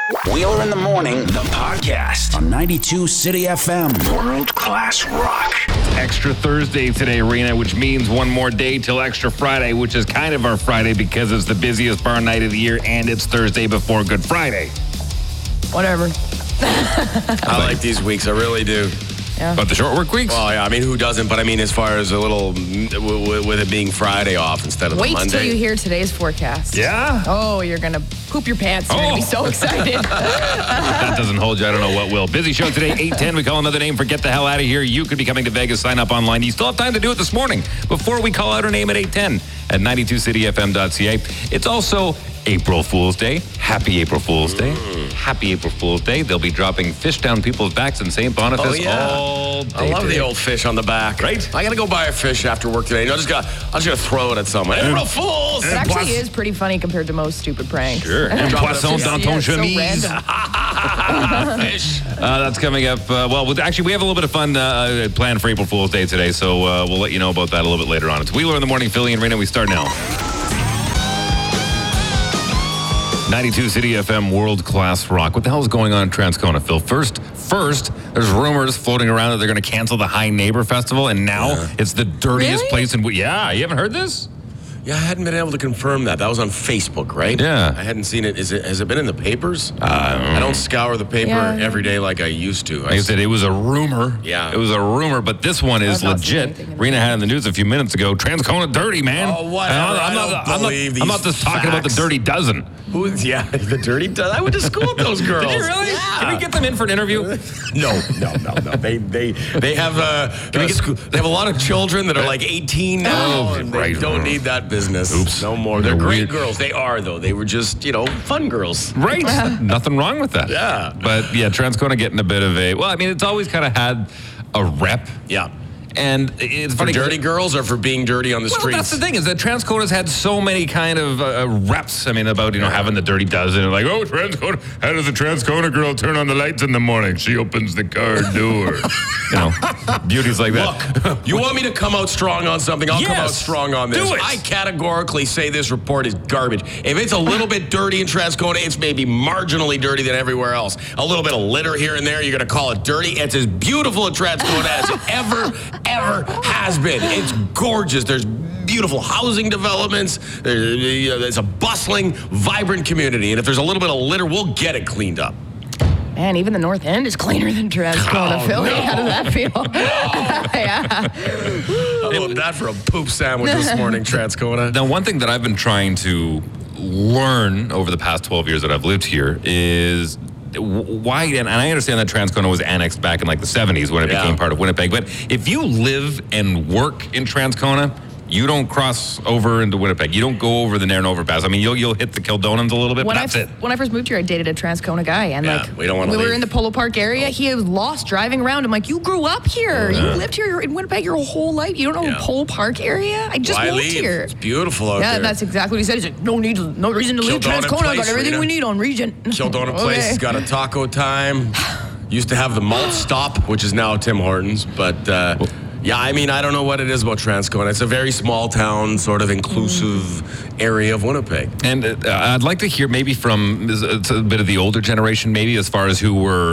Wheeler in the Morning, the podcast on 92 City FM. World class rock. Extra Thursday today, Rena, which means one more day till Extra Friday, which is kind of our Friday because it's the busiest bar night of the year and it's Thursday before Good Friday. Whatever. I like these weeks. I really do. Yeah. But the short work weeks? Well, yeah, I mean, who doesn't? But I mean, as far as a little, with it being Friday off instead of Wait Monday. till you hear today's forecast. Yeah? Oh, you're going to poop your pants. You're going to be so excited. That doesn't hold you. I don't know what will. Busy show today, 8:10. We call another name for Get the Hell Out of Here. You could be coming to Vegas. Sign up online. You still have time to do it this morning before we call out her name at 8:10 at 92cityfm.ca. It's also April Fool's Day. Happy April Fool's Day. Happy April Fool's Day. They'll be dropping fish down people's backs in St. Boniface all day. I love today. the old fish on the back. Right? I got to go buy a fish after work today. I'm just going to throw it at someone. April Fools! It actually is pretty funny compared to most stupid pranks. Sure. And poisson dans ton it's so chemise. random. Fish. That's coming up. Actually, we have a little bit of fun planned for April Fool's Day today, so we'll let you know about that a little bit later on. It's Wheeler in the Morning, Philly and Rena. We start now. 92 City FM, world-class rock. What the hell is going on in Transcona, Phil? First, there's rumors floating around that they're going to cancel the High Neighbor Festival, and now it's the dirtiest Really? place in... Yeah, you haven't heard this? Yeah, I hadn't been able to confirm that. That was on Facebook, right? Yeah. I hadn't seen it. Has it been in the papers? I don't scour the paper every day like I used to. Like I said, it was a rumor. Yeah. It was a rumor, but this one is I've not seen legit. anything in the Rena had in the news a few minutes ago, Transcona dirty, man. Oh, whatever. I'm not just talking about the dirty dozen. Yeah, the dirty dozen. I went to school with those girls. Did you really? Yeah. Can we get them in for an interview? No. They have they have a lot of children that are like 18 now, and they don't need that business. Oops. No more. They're great weird. girls. They are though. They were just fun girls. Right. Nothing wrong with that. Yeah. But yeah, Transcona getting a bit of a, well, I mean, it's always kind of had a rep. Yeah. And it's For funny. dirty girls or for being dirty on the Well, streets? that's the thing is that Transcona's had so many kind of reps. I mean, about having the dirty dozen, like, oh, Transcona. How does a Transcona girl turn on the lights in the morning? She opens the car door. Beauties like that. Look, you want me to come out strong on something? I'll come out Yes. strong on this. Do it. I categorically say this report is garbage. If it's a little bit dirty in Transcona, it's maybe marginally dirty than everywhere else. A little bit of litter here and there, you're going to call it dirty. It's as beautiful in Transcona as it ever has been. It's gorgeous. There's beautiful housing developments. There's a bustling, vibrant community. And if there's a little bit of litter, we'll get it cleaned up. Man, even the North End is cleaner than Transcona, Philly. no. How does that feel? Yeah. How about that for a poop sandwich this morning, Transcona? Now, one thing that I've been trying to learn over the past 12 years that I've lived here is why, and I understand that Transcona was annexed back in like the 70s when it became part of Winnipeg, but if you live and work in Transcona, you don't cross over into Winnipeg. You don't go over the Nairn overpass. I mean, you'll hit the Kildonans a little bit, but that's it. When I first moved here, I dated a Transcona guy, and we don't wanna we were leave. in the Polo Park area. He was lost driving around. I'm like, you grew up here. You lived here in Winnipeg your whole life. You don't know the Polo Park area? I just Why moved leave? here. It's beautiful out Yeah, there. that's exactly what he said. He's like, no reason to leave Kildona Transcona. I got Place, everything Rena. we need on Region. Kildona Place has got a taco time. Used to have the malt stop, which is now Tim Hortons. But yeah, I mean, I don't know what it is about Transcona. It's a very small town, sort of inclusive area of Winnipeg. And I'd like to hear maybe from it's a bit of the older generation, maybe as far as who were,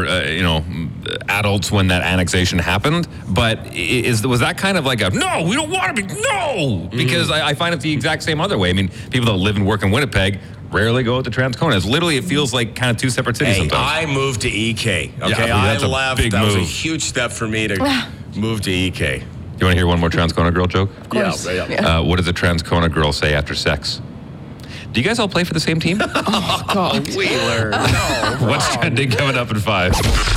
adults when that annexation happened. But was that kind of like a, no, we don't want to be, no! Because I find it the exact same other way. I mean, people that live and work in Winnipeg rarely go out to Transcona. It's literally, it feels like kind of two separate cities Hey, sometimes. I moved to EK. Okay, Yeah, I that's a left. big That was a move. huge step for me to move to EK. You want to hear one more Transcona girl joke? Of course. Yeah. What does a Transcona girl say after sex? Do you guys all play for the same team? Oh, God. Wheeler. No. What's trending coming up in 5?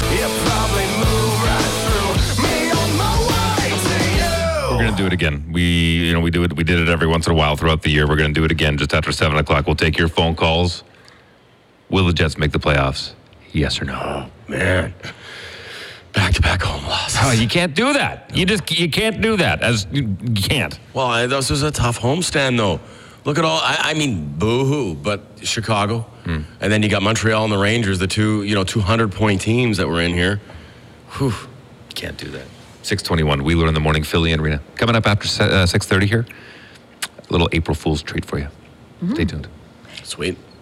We're going to do it again. We do it. We did it every once in a while throughout the year. We're going to do it again just after 7 o'clock. We'll take your phone calls. Will the Jets make the playoffs? Yes or no? Man. Back-to-back home losses. Oh, you can't do that. You can't do that. You can't. Well, this was a tough homestand, though. Look at all, I mean, boo-hoo, but Chicago. And then you got Montreal and the Rangers, the two, 200-point teams that were in here. Whew. You can't do that. 6:21, Wheeler in the Morning, Philly and Rena. Coming up after 6:30 here, a little April Fool's treat for you. Stay tuned. Sweet.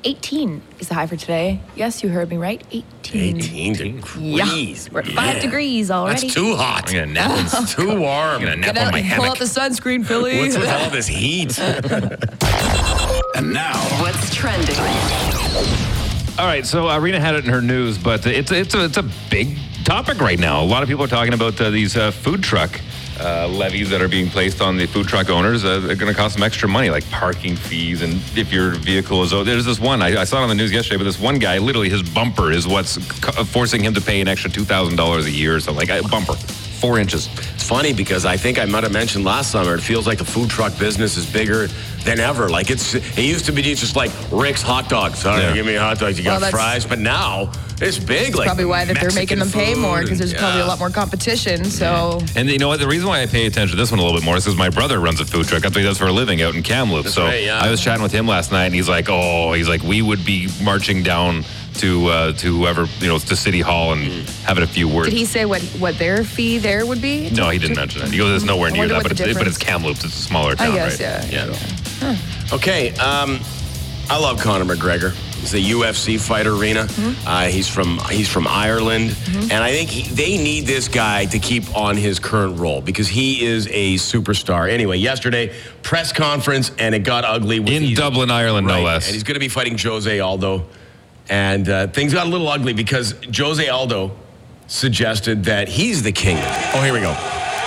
18 is the high for today. Yes, you heard me right. 18. 18 degrees. Yeah. We're at 5 degrees already. That's too hot. I'm going to nap. It's too warm. I'm going to nap Get on out my and pull hammock. out the sunscreen, Philly. What's with all this heat? And now, What's trending? All right, so Irina had it in her news, but it's a big topic right now. A lot of people are talking about these food truck levies that are being placed on the food truck owners. They're going to cost them extra money, like parking fees, and if your vehicle is... There's this one, I saw it on the news yesterday, but this one guy, literally his bumper is what's forcing him to pay an extra $2,000 a year or something. Like a bumper, 4 inches. It's funny because I think I might have mentioned last summer, it feels like the food truck business is bigger than ever. Like it used to be just like Rick's hot dogs. Sorry, give me a hot dog. You got fries, but now it's big. Like probably why that they're making them pay more, because there's probably a lot more competition. So, and you know what? The reason why I pay attention to this one a little bit more is because my brother runs a food truck. That's what he does for a living out in Kamloops. So right, yeah. I was chatting with him last night, and he's like, we would be marching down to whoever, to City Hall and having a few words. did he say what their fee there would be? No, he didn't mention that. He goes, "It's nowhere near that, but it's difference- Kamloops. It's a smaller town, I guess, right?" yeah. Okay, I love Conor McGregor. He's a UFC fighter, Rena. He's from Ireland, and I think they need this guy to keep on his current role because he is a superstar. Anyway, yesterday press conference, and it got ugly In Dublin, Ireland, no less. And he's going to be fighting Jose Aldo, and things got a little ugly because Jose Aldo suggested that he's the king. Oh, here we go.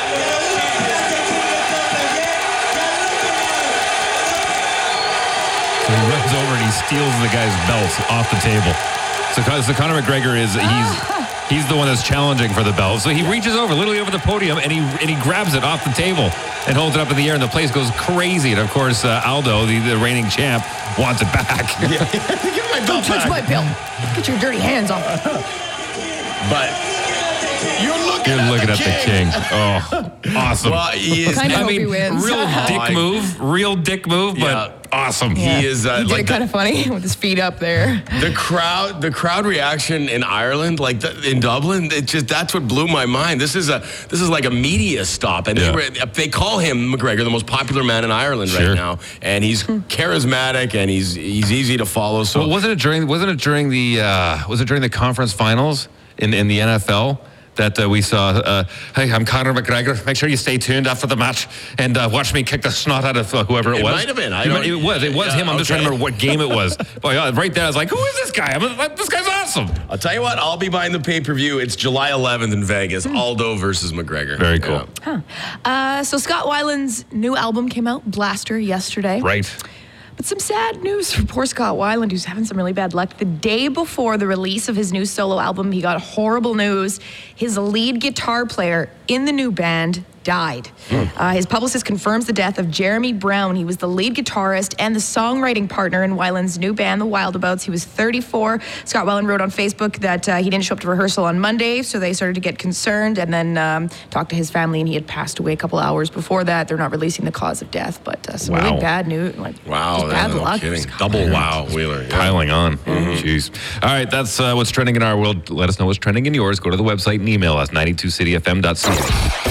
He runs over and he steals the guy's belt off the table. So Conor McGregor he's the one that's challenging for the belt. So he reaches over, literally over the podium, and he grabs it off the table and holds it up in the air, and the place goes crazy. And of course, Aldo, the reigning champ, wants it back. Give my belt Touch my back. belt. Get your dirty hands off. But you're looking at the king. Oh, awesome. Well, he is. Kind of hope he wins. Real dick move, but awesome. He is He did like it kind of funny with his feet up there. the crowd reaction in Ireland, in Dublin. That's what blew my mind. This is like a media stop, and they call him McGregor, the most popular man in Ireland right now, and he's charismatic and he's easy to follow. So well, wasn't it during the conference finals in the NFL? That we saw, hey, I'm Conor McGregor. Make sure you stay tuned after the match and watch me kick the snot out of whoever it was. It might have been. It was him. I'm just trying to remember what game it was. But right there, I was like, who is this guy? This guy's awesome. I'll tell you what, I'll be buying the pay-per-view. It's July 11th in Vegas. Aldo versus McGregor. Very cool. So Scott Weiland's new album came out, Blaster, yesterday. Right. But some sad news for poor Scott Weiland, who's having some really bad luck. The day before the release of his new solo album, he got horrible news. His lead guitar player in the new band died. His publicist confirms the death of Jeremy Brown. He was the lead guitarist and the songwriting partner in Weiland's new band, the Wildabouts. He was 34. Scott Weiland wrote on Facebook that he didn't show up to rehearsal on Monday, so they started to get concerned and then talked to his family, and he had passed away a couple hours before that. They're not releasing the cause of death, but some really bad news. Wow, bad no luck. kidding. Double wow, Wheeler. Piling on. Jeez. All right, that's what's trending in our world. Let us know what's trending in yours. Go to the website and email us, 92cityfm.ca.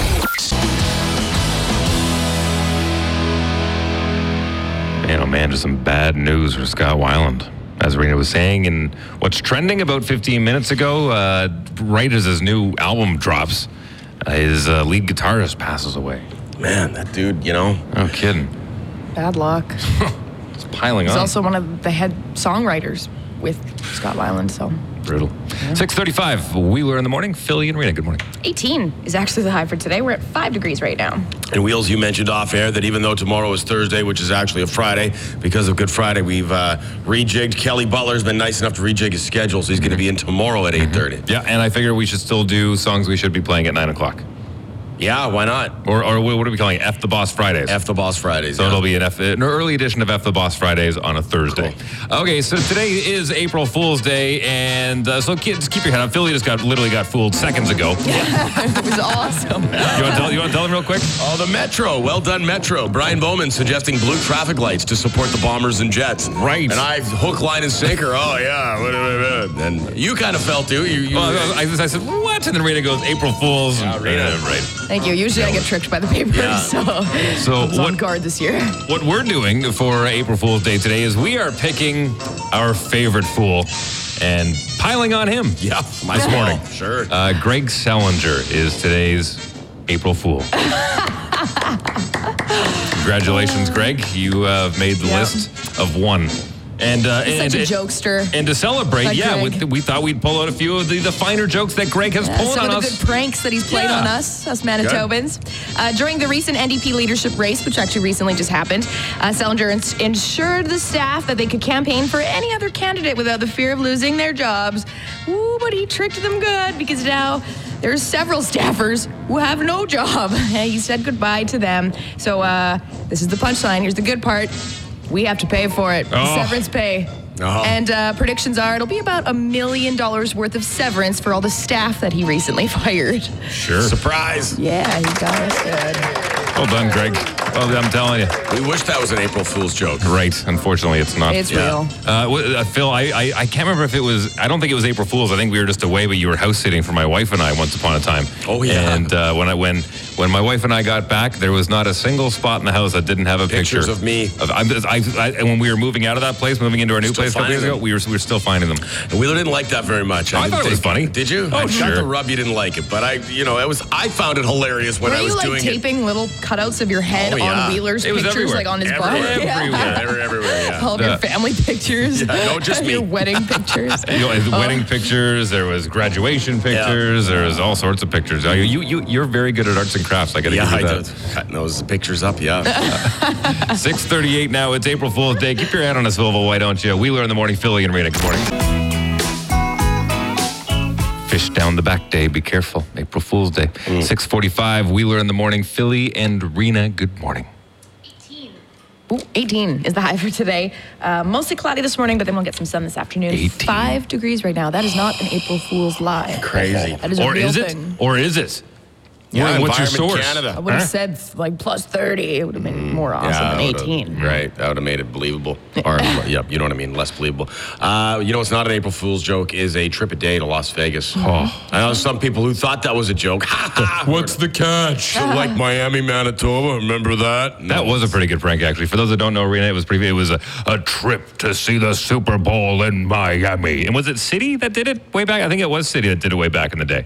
Man, oh man, just some bad news for Scott Weiland. As Rena was saying, and what's trending about 15 minutes ago, right as his new album drops, his lead guitarist passes away. Man, that dude, No kidding. Bad luck. It's piling He's on. also one of the head songwriters with Scott Weiland, so. Brutal. 6:35, Wheeler in the morning. Philly and Rena, good morning. 18 is actually the high for today. We're at 5 degrees right now. And Wheels, you mentioned off air that even though tomorrow is Thursday, which is actually a Friday, because of Good Friday, we've rejigged. Kelly Butler's been nice enough to rejig his schedule, so he's going to be in tomorrow at 8:30. Yeah, and I figure we should still do songs we should be playing at 9 o'clock. Yeah, why not? Or what are we calling it? F the Boss Fridays. F the Boss Fridays. So it'll be an early edition of F the Boss Fridays on a Thursday. Cool. Okay, so today is April Fool's Day, and so just keep your head up. Philly just literally got fooled seconds ago. It was awesome. You want to tell them real quick? Oh, the Metro. Well done, Metro. Brian Bowman suggesting blue traffic lights to support the Bombers and Jets. Right. And I hook, line, and sinker. Oh, yeah. And you kind of felt too. I said, what? what? And then Rena goes, April Fools. Right. Thank you. Usually I get tricked by the papers, so I was on guard this year. What we're doing for April Fool's Day today is we are picking our favorite fool and piling on him. Yeah, This morning. Sure. Greg Salinger is today's April Fool. Congratulations, Greg. You have made the list of one. And Such a jokester. And to celebrate, Like we thought we'd pull out a few of the finer jokes that Greg has pulled some on of the us. good pranks that he's played on us Manitobans. During the recent NDP leadership race, which actually recently just happened, Salinger ensured the staff that they could campaign for any other candidate without the fear of losing their jobs. Ooh, but he tricked them good because now there's several staffers who have no job. He said goodbye to them. So this is the punchline. Here's the good part. We have to pay for it. Severance pay. And predictions are it'll be about $1 million worth of severance for all the staff that he recently fired. Sure. Surprise. Yeah, he got us good. Well done, Greg. Well, I'm telling you. We wish that was an April Fool's joke. Right. Unfortunately, it's not. It's real. Phil, I can't remember if it was, I don't think it was April Fool's. I think we were just away, but you were house sitting for my wife and I once upon a time. Oh, yeah. And when my wife and I got back, there was not a single spot in the house that didn't have a Pictures picture of me. And when we were moving out of that place, moving into our new place a couple years ago, we were still finding them. And Wheeler didn't like that very much. I thought it was funny. Did you? Oh, I sure. got the rub you didn't like it, but I found it hilarious when Were I was you doing taping little cutouts of your head on Wheeler's It was pictures, everywhere. like on his bar? everywhere, yeah. All of your family pictures. No, just me. Your wedding pictures. Wedding pictures, there was graduation pictures, there was all sorts of pictures. You're very good at arts and crafts. I got to give you that. Cutting those pictures up, 6:38 now. It's April Fool's Day. Keep your head on a swivel, why don't you? Wheeler in the morning, Philly and Rena. Good morning. Fish down the back day. Be careful. April Fool's Day. 6:45. Wheeler in the morning, Philly and Rena. Good morning. 18 is the high for today. Mostly cloudy this morning, but then we'll get some sun this afternoon. 18. 5 degrees right now. That is not an April Fool's lie. Crazy. That is a real it? thing. Or is it? Yeah, What's your Environment source? Canada. I would have said like plus 30. It would have been more awesome than 18. Right, that would have made it believable. Or, you know what I mean, less believable. It's not an April Fool's joke, is a trip a day to Las Vegas. I know some people who thought that was a joke. What's the catch? Like Miami, Manitoba, remember that? No. That was a pretty good prank, actually. For those that don't know, Rena, it was a trip to see the Super Bowl in Miami. And was it City that did it way back? I think it was City that did it way back in the day.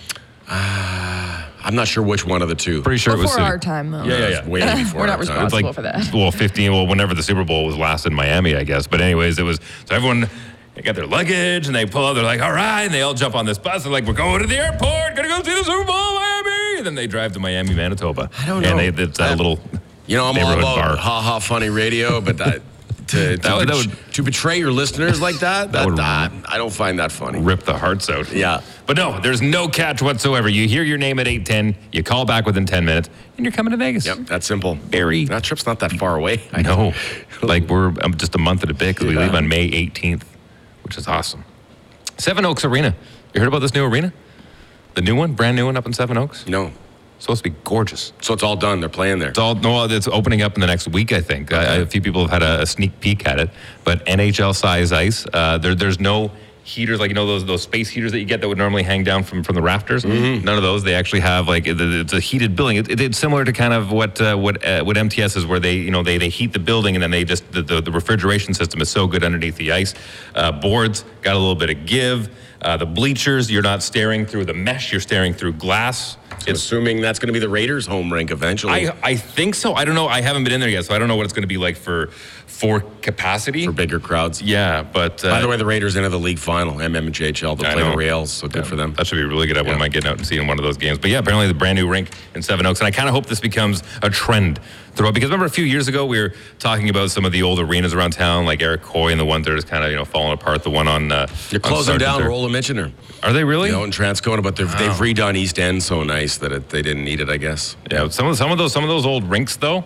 I'm not sure which one of the two. Pretty sure it was Before City. our time, though. Yeah. Way before We're not our time. responsible for that. Well, 15, whenever the Super Bowl was last in Miami, I guess. But anyways, it was, so everyone, they got their luggage and they pull out, they're like, all right, and they all jump on this bus. They're like, we're going to the airport, gonna go see the Super Bowl, Miami. And then they drive to Miami, Manitoba. I don't know. And it's a little I'm all neighborhood about bar. ha-ha funny radio, but to betray your listeners like that, I don't find that funny. Rip the hearts out. Yeah. But no, there's no catch whatsoever. You hear your name at 8:10, you call back within 10 minutes, and you're coming to Vegas. Yep, that's simple. That trip's not that far away. I know. Like we're just a month and a bit because we leave on May 18th, which is awesome. Seven Oaks Arena. You heard about this new arena? The new one, brand new one up in Seven Oaks? No. Supposed to be gorgeous. So it's all done. They're playing there. It's opening up in the next week, I think. A few people have had a sneak peek at it, but NHL size ice. There's no heaters, like those space heaters that you get that would normally hang down from the rafters. None of those. They actually have it's a heated building. It's similar to kind of what MTS is, where they heat the building and then they just the refrigeration system is so good underneath the ice. Boards got a little bit of give. The bleachers, you're not staring through the mesh, you're staring through glass. So assuming that's going to be the Raiders' home rink eventually. I think so. I don't know. I haven't been in there yet, so I don't know what it's going to be like for capacity. For bigger crowds. Yeah, but... By the way, the Raiders into the league final, MMJHL. They'll play the Reals, so good for them. That should be really good. I wouldn't mind getting out and seeing one of those games. But yeah, apparently the brand new rink in Seven Oaks. And I kind of hope this becomes a trend throughout. Because remember a few years ago, we were talking about some of the old arenas around town, like Eric Coy and the ones that are just kind of, falling apart. The one on... You're closing down Rolla Michener. Are they really? In Transcona, but they've redone East End so nice that they didn't need it, I guess. Yeah, some of those old rinks though,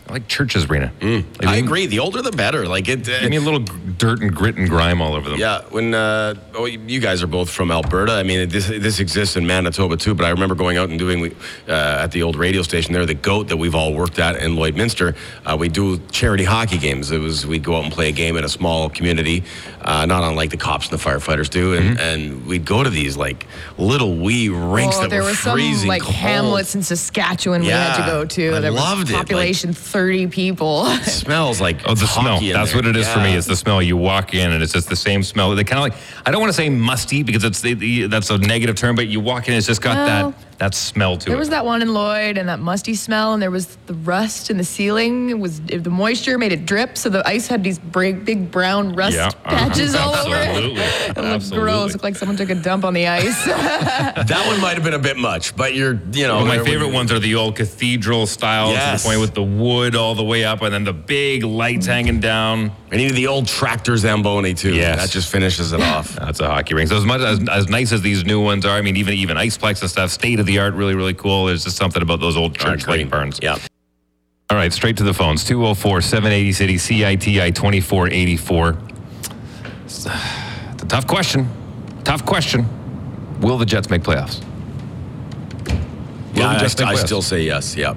I like Church's Arena. I agree. The older, the better. Like it. Give me a little dirt and grit and grime all over them. Yeah, when you guys are both from Alberta. I mean, this exists in Manitoba too. But I remember going out and doing at the old radio station there, the GOAT that we've all worked at in Lloydminster. We do charity hockey games. We'd go out and play a game in a small community, not unlike the cops and the firefighters do, and we'd go to these like little wee rinks that there were was some freezing like cold. Hamlets in Saskatchewan we had to go to. I There loved was it. population 30 people. It smells like the smell. hockey in That's there. what it is for me. It's the smell. You walk in and it's just the same smell. They kind of like, I don't want to say musty because that's a negative term, but you walk in, it's just got that smell to it. There was that one in Lloyd and that musty smell, and there was the rust in the ceiling. The moisture made it drip, so the ice had these big brown rust patches all over it. Absolutely. It looked gross. It looked like someone took a dump on the ice. That one might have been a bit much, but my favorite ones are the old cathedral style to the point with the wood all the way up and then the big lights hanging down. And even the old tractor Zamboni too. Yes. That just finishes it off. That's a hockey rink. So as much as nice as these new ones are, I mean, even Iceplex and stuff, state of the art, really, really cool. There's just something about those old church-like barns. Yeah. All right, straight to the phones. 204-780-CITI, CITI 2484. It's a tough question. Will the Jets make playoffs? Yeah, I still say yes. Yeah.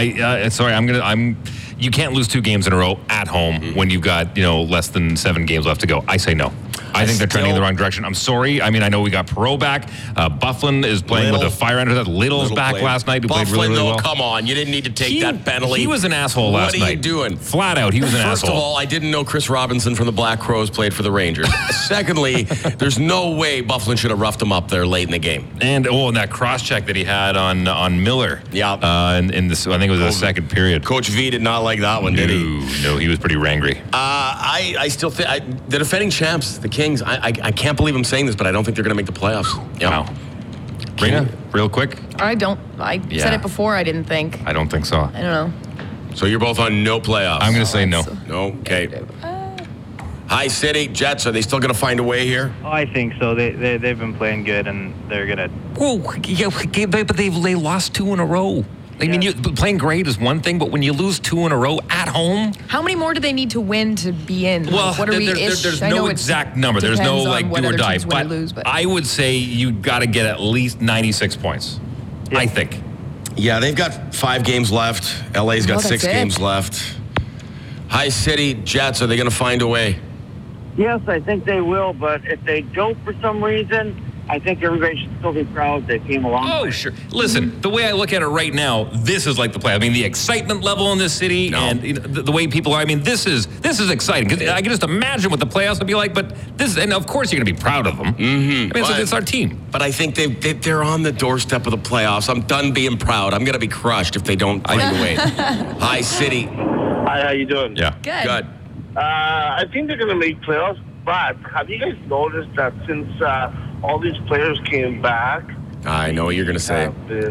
You can't lose 2 games in a row at home when you've got, less than 7 games left to go. I say no. I think they're trending in the wrong direction. I'm sorry. I mean, I know we got Perreault back. Bufflin is playing with a fire under that. Little's back last night, who played really, really well. Come on. You didn't need to take that penalty. He was an asshole last night. What are you doing? Flat out, he was an asshole. First of all, I didn't know Chris Robinson from the Black Crows played for the Rangers. Secondly, there's no way Bufflin should have roughed him up there late in the game. And that cross-check that he had on Miller. Yeah. In this, I think it was the second period. Coach V did not like that one, did he? No, he was pretty rangry. I still think the defending champs, the Kings, I can't believe I'm saying this, but I don't think they're going to make the playoffs. Yeah. Wow. Rena, real quick. I said it before, I didn't think. I don't think so. I don't know. So you're both on no playoffs. I'm going to say no. No? Okay. Hi, City. Jets, are they still going to find a way here? Oh, I think so. They've been playing good, and they're going to... Whoa, yeah, but they lost 2 in a row. I mean, playing great is one thing, but when you lose 2 in a row at home... How many more do they need to win to be in? Well, what are there's no exact number. There's no, like, do or die. But I would say you got to get at least 96 points, I think. Yeah, they've got 5 games left. LA's got 6 games left. Hi, City. Jets, are they going to find a way? Yes, I think they will, but if they don't for some reason... I think everybody should still be proud they came along. Oh, sure. Listen, the way I look at it right now, this is like the play. I mean, the excitement level in this city and the way people are. I mean, this is exciting. Because I can just imagine what the playoffs would be like. But and of course you're going to be proud of them. Mm-hmm. I mean, it's our team. But I think they're on the doorstep of the playoffs. I'm done being proud. I'm going to be crushed if they don't find a way. Hi, City. Hi, how you doing? Yeah. Good. I think they're going to make playoffs. But have you guys noticed that since all these players came back, I know what you're going to say.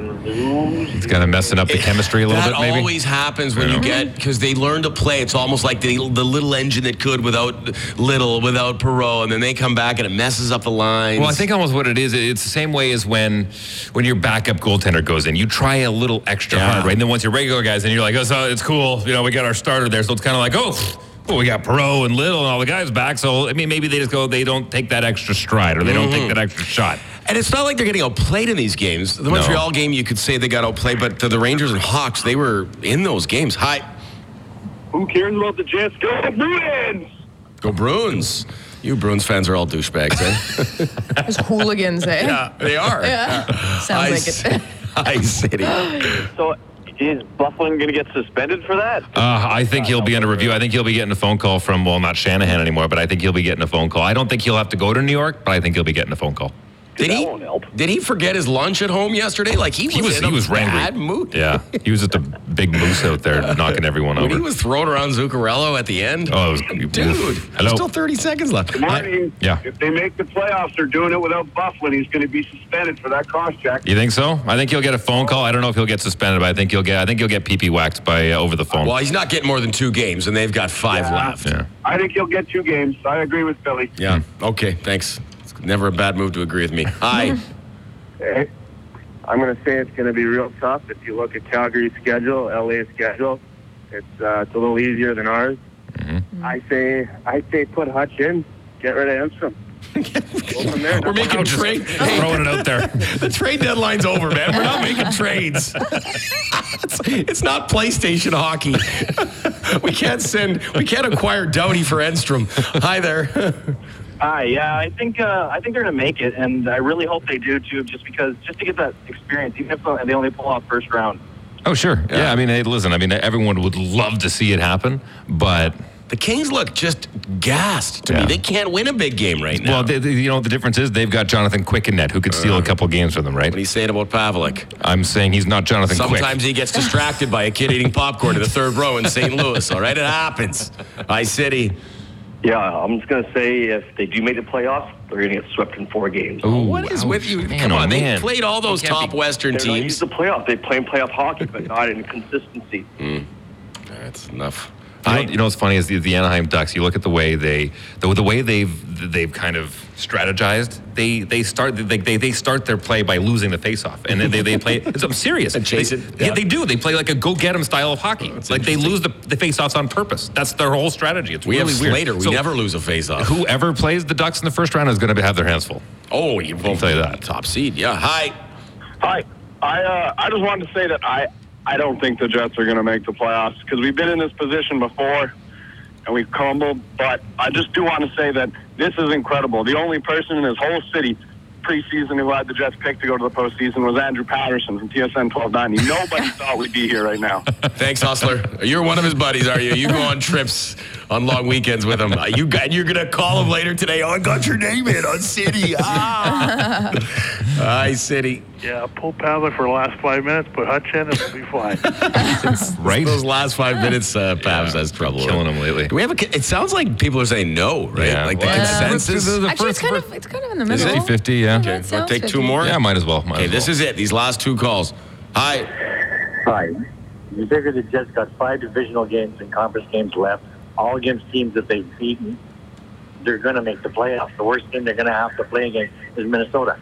It's kind of messing up the chemistry a little bit, maybe? That always happens when you get, because they learn to play. It's almost like the little engine that could without Perreault, and then they come back and it messes up the lines. Well, I think almost what it is, it's the same way as when your backup goaltender goes in. You try a little extra hard, right? And then once your regular guys in, you're like, oh, so it's cool. We got our starter there. So it's kind of like, well, we got Perreault and Little and all the guys back. So, I mean, maybe they don't take that extra stride or they don't take that extra shot. And it's not like they're getting outplayed in these games. The Montreal game, you could say they got outplayed, but the Rangers and Hawks, they were in those games. Hi. Who cares about the Jets? Go Bruins! Go Bruins. You Bruins fans are all douchebags, eh? There's hooligans, eh? Yeah, they are. Yeah. Sounds like it. Hi, City. So... is Bufflin going to get suspended for that? I think he'll be under review. I think he'll be getting a phone call from, not Shanahan anymore, but I think he'll be getting a phone call. I don't think he'll have to go to New York, but I think he'll be getting a phone call. Did he forget his lunch at home yesterday? Like he was in a bad mood. Yeah, he was just a big moose out there knocking everyone over. He was throwing around Zuccarello at the end. Oh, dude! Hello. Still 30 seconds left. Good morning. If they make the playoffs, they're doing it without Bufflin. He's going to be suspended for that cross-check. You think so? I think he'll get a phone call. I don't know if he'll get suspended, but I think he'll get PP whacked by over the phone. Well, he's not getting more than 2 games, and they've got 5 left. Yeah. I think he'll get 2 games. I agree with Billy. Yeah. Okay. Thanks. It's never a bad move to agree with me. Hi. Hey, I'm going to say it's going to be real tough if you look at Calgary's schedule, LA's schedule. It's a little easier than ours. Mm-hmm. I say put Hutch in, get rid of Enstrom. Go from there. We're making a trade. Just throwing it out there. The trade deadline's over, man. We're not making trades. It's not PlayStation hockey. We can't acquire Doughty for Enstrom. Hi there. Hi, yeah, I think they're going to make it, and I really hope they do too, just to get that experience, even if they only pull off first round. Oh, sure. Yeah, I mean, hey, listen, everyone would love to see it happen, but... The Kings look just gassed to me. They can't win a big game right now. Well, the difference is they've got Jonathan Quick in net who could steal a couple games for them, right? What are you saying about Pavlik? I'm saying he's not Jonathan Quick. Sometimes he gets distracted by a kid eating popcorn in the third row in St. Louis, all right? It happens. City. Yeah, I'm just going to say if they do make the playoffs, they're going to get swept in 4 games. Ooh, what is with you? Man, Come on, man. they played all those top Western They're not teams. used to playoffs. They play in playoff hockey, but not in consistency. That's enough. You know what's funny is the Anaheim Ducks. You look at the way they've kind of strategized. They start their play by losing the faceoff, and then they play. I'm serious. And chase it. Yeah, they do. They play like a go get 'em style of hockey. It's like they lose the faceoffs on purpose. That's their whole strategy. It's We really have weird. Slater. We So never lose a faceoff. Whoever plays the Ducks in the first round is going to have their hands full. Oh, you I'll tell you that. Top seed. Yeah. Hi. I just wanted to say that I don't think the Jets are going to make the playoffs because we've been in this position before and we've crumbled. But I just do want to say that this is incredible. The only person in this whole city preseason who had the Jets picked to go to the postseason was Andrew Patterson from TSN 1290. Nobody thought we'd be here right now. Thanks, Hustler. You're one of his buddies, are you? You go on trips on long weekends with him. You're going to call him later today. Oh, I got your name in on City. Hi, City. Yeah, pull Pavlik for the last 5 minutes, put Hutch in, and we'll be fine. Right? Those last 5 minutes, Pavs has trouble with. Killing him lately. Do we have it sounds like people are saying no, right? Yeah. Like the Well, consensus. Actually, it's kind of in the middle. 50-50, yeah. Okay, want to take 2 more? Yeah, might as well. Okay, this is it. These last 2 calls. Hi. Hi. You figure the Jets got 5 divisional games and conference games left, all against teams that they've beaten. They're going to make the playoffs. The worst team they're going to have to play against is Minnesota.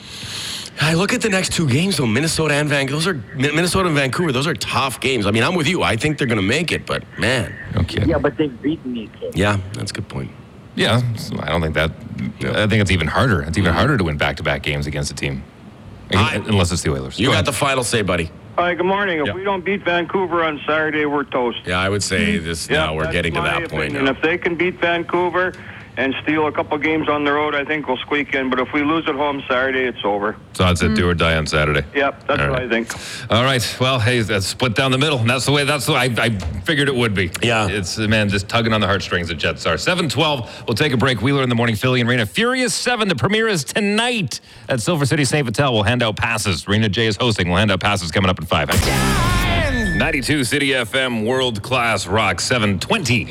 I look at the next 2 games, though. Minnesota and Vancouver. Those are tough games. I mean, I'm with you. I think they're going to make it, but man. Okay. Yeah, but they've beaten these games. Yeah, that's a good point. Yeah, so I don't think that. I think it's even harder. It's even harder to win back-to-back games against a team, unless it's the Oilers. You got the final say, buddy. Hi, good morning. If Yeah. we don't beat Vancouver on Saturday, we're toast. Yeah, I would say this now. We're getting to that point And now. if they can beat Vancouver and steal a couple games on the road, I think we'll squeak in. But if we lose at home Saturday, it's over. So I'd say do or die on Saturday. Yep, that's All what right. I think. All right. Well, hey, that's split down the middle. And that's the way I figured it would be. Yeah. It's, man, just tugging on the heartstrings the Jets are. 7:12. We'll take a break. Wheeler in the morning, Philly and Rena. Furious 7. The premiere is tonight at Silver City St. Vital. We'll hand out passes. Rena J is hosting. We'll hand out passes coming up in 5. 92 City FM World Class Rock 7:20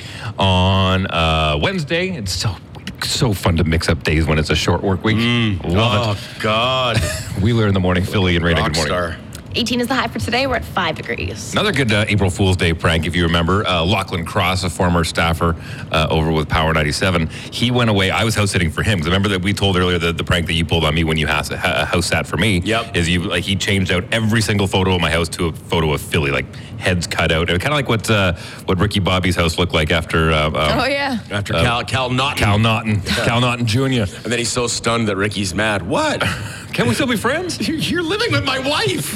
on Wednesday. It's so fun to mix up days when it's a short work week. Love Oh, God. it. Wheeler in the morning, Philly and Rena. Good morning. Rockstar. 18 is the high for today. We're at 5 degrees. Another good April Fool's Day prank, if you remember. Lachlan Cross, a former staffer over with Power 97, he went away. I was house sitting for him because remember that we told earlier the prank that you pulled on me when you house sat for me. Yep. Is he changed out every single photo of my house to a photo of Philly, like heads cut out, kind of like what Ricky Bobby's house looked like after. Oh, yeah. After Cal Naughton. Cal Naughton, Cal Naughton Jr. And then he's so stunned that Ricky's mad. What? Can we still be friends? You're living with my wife.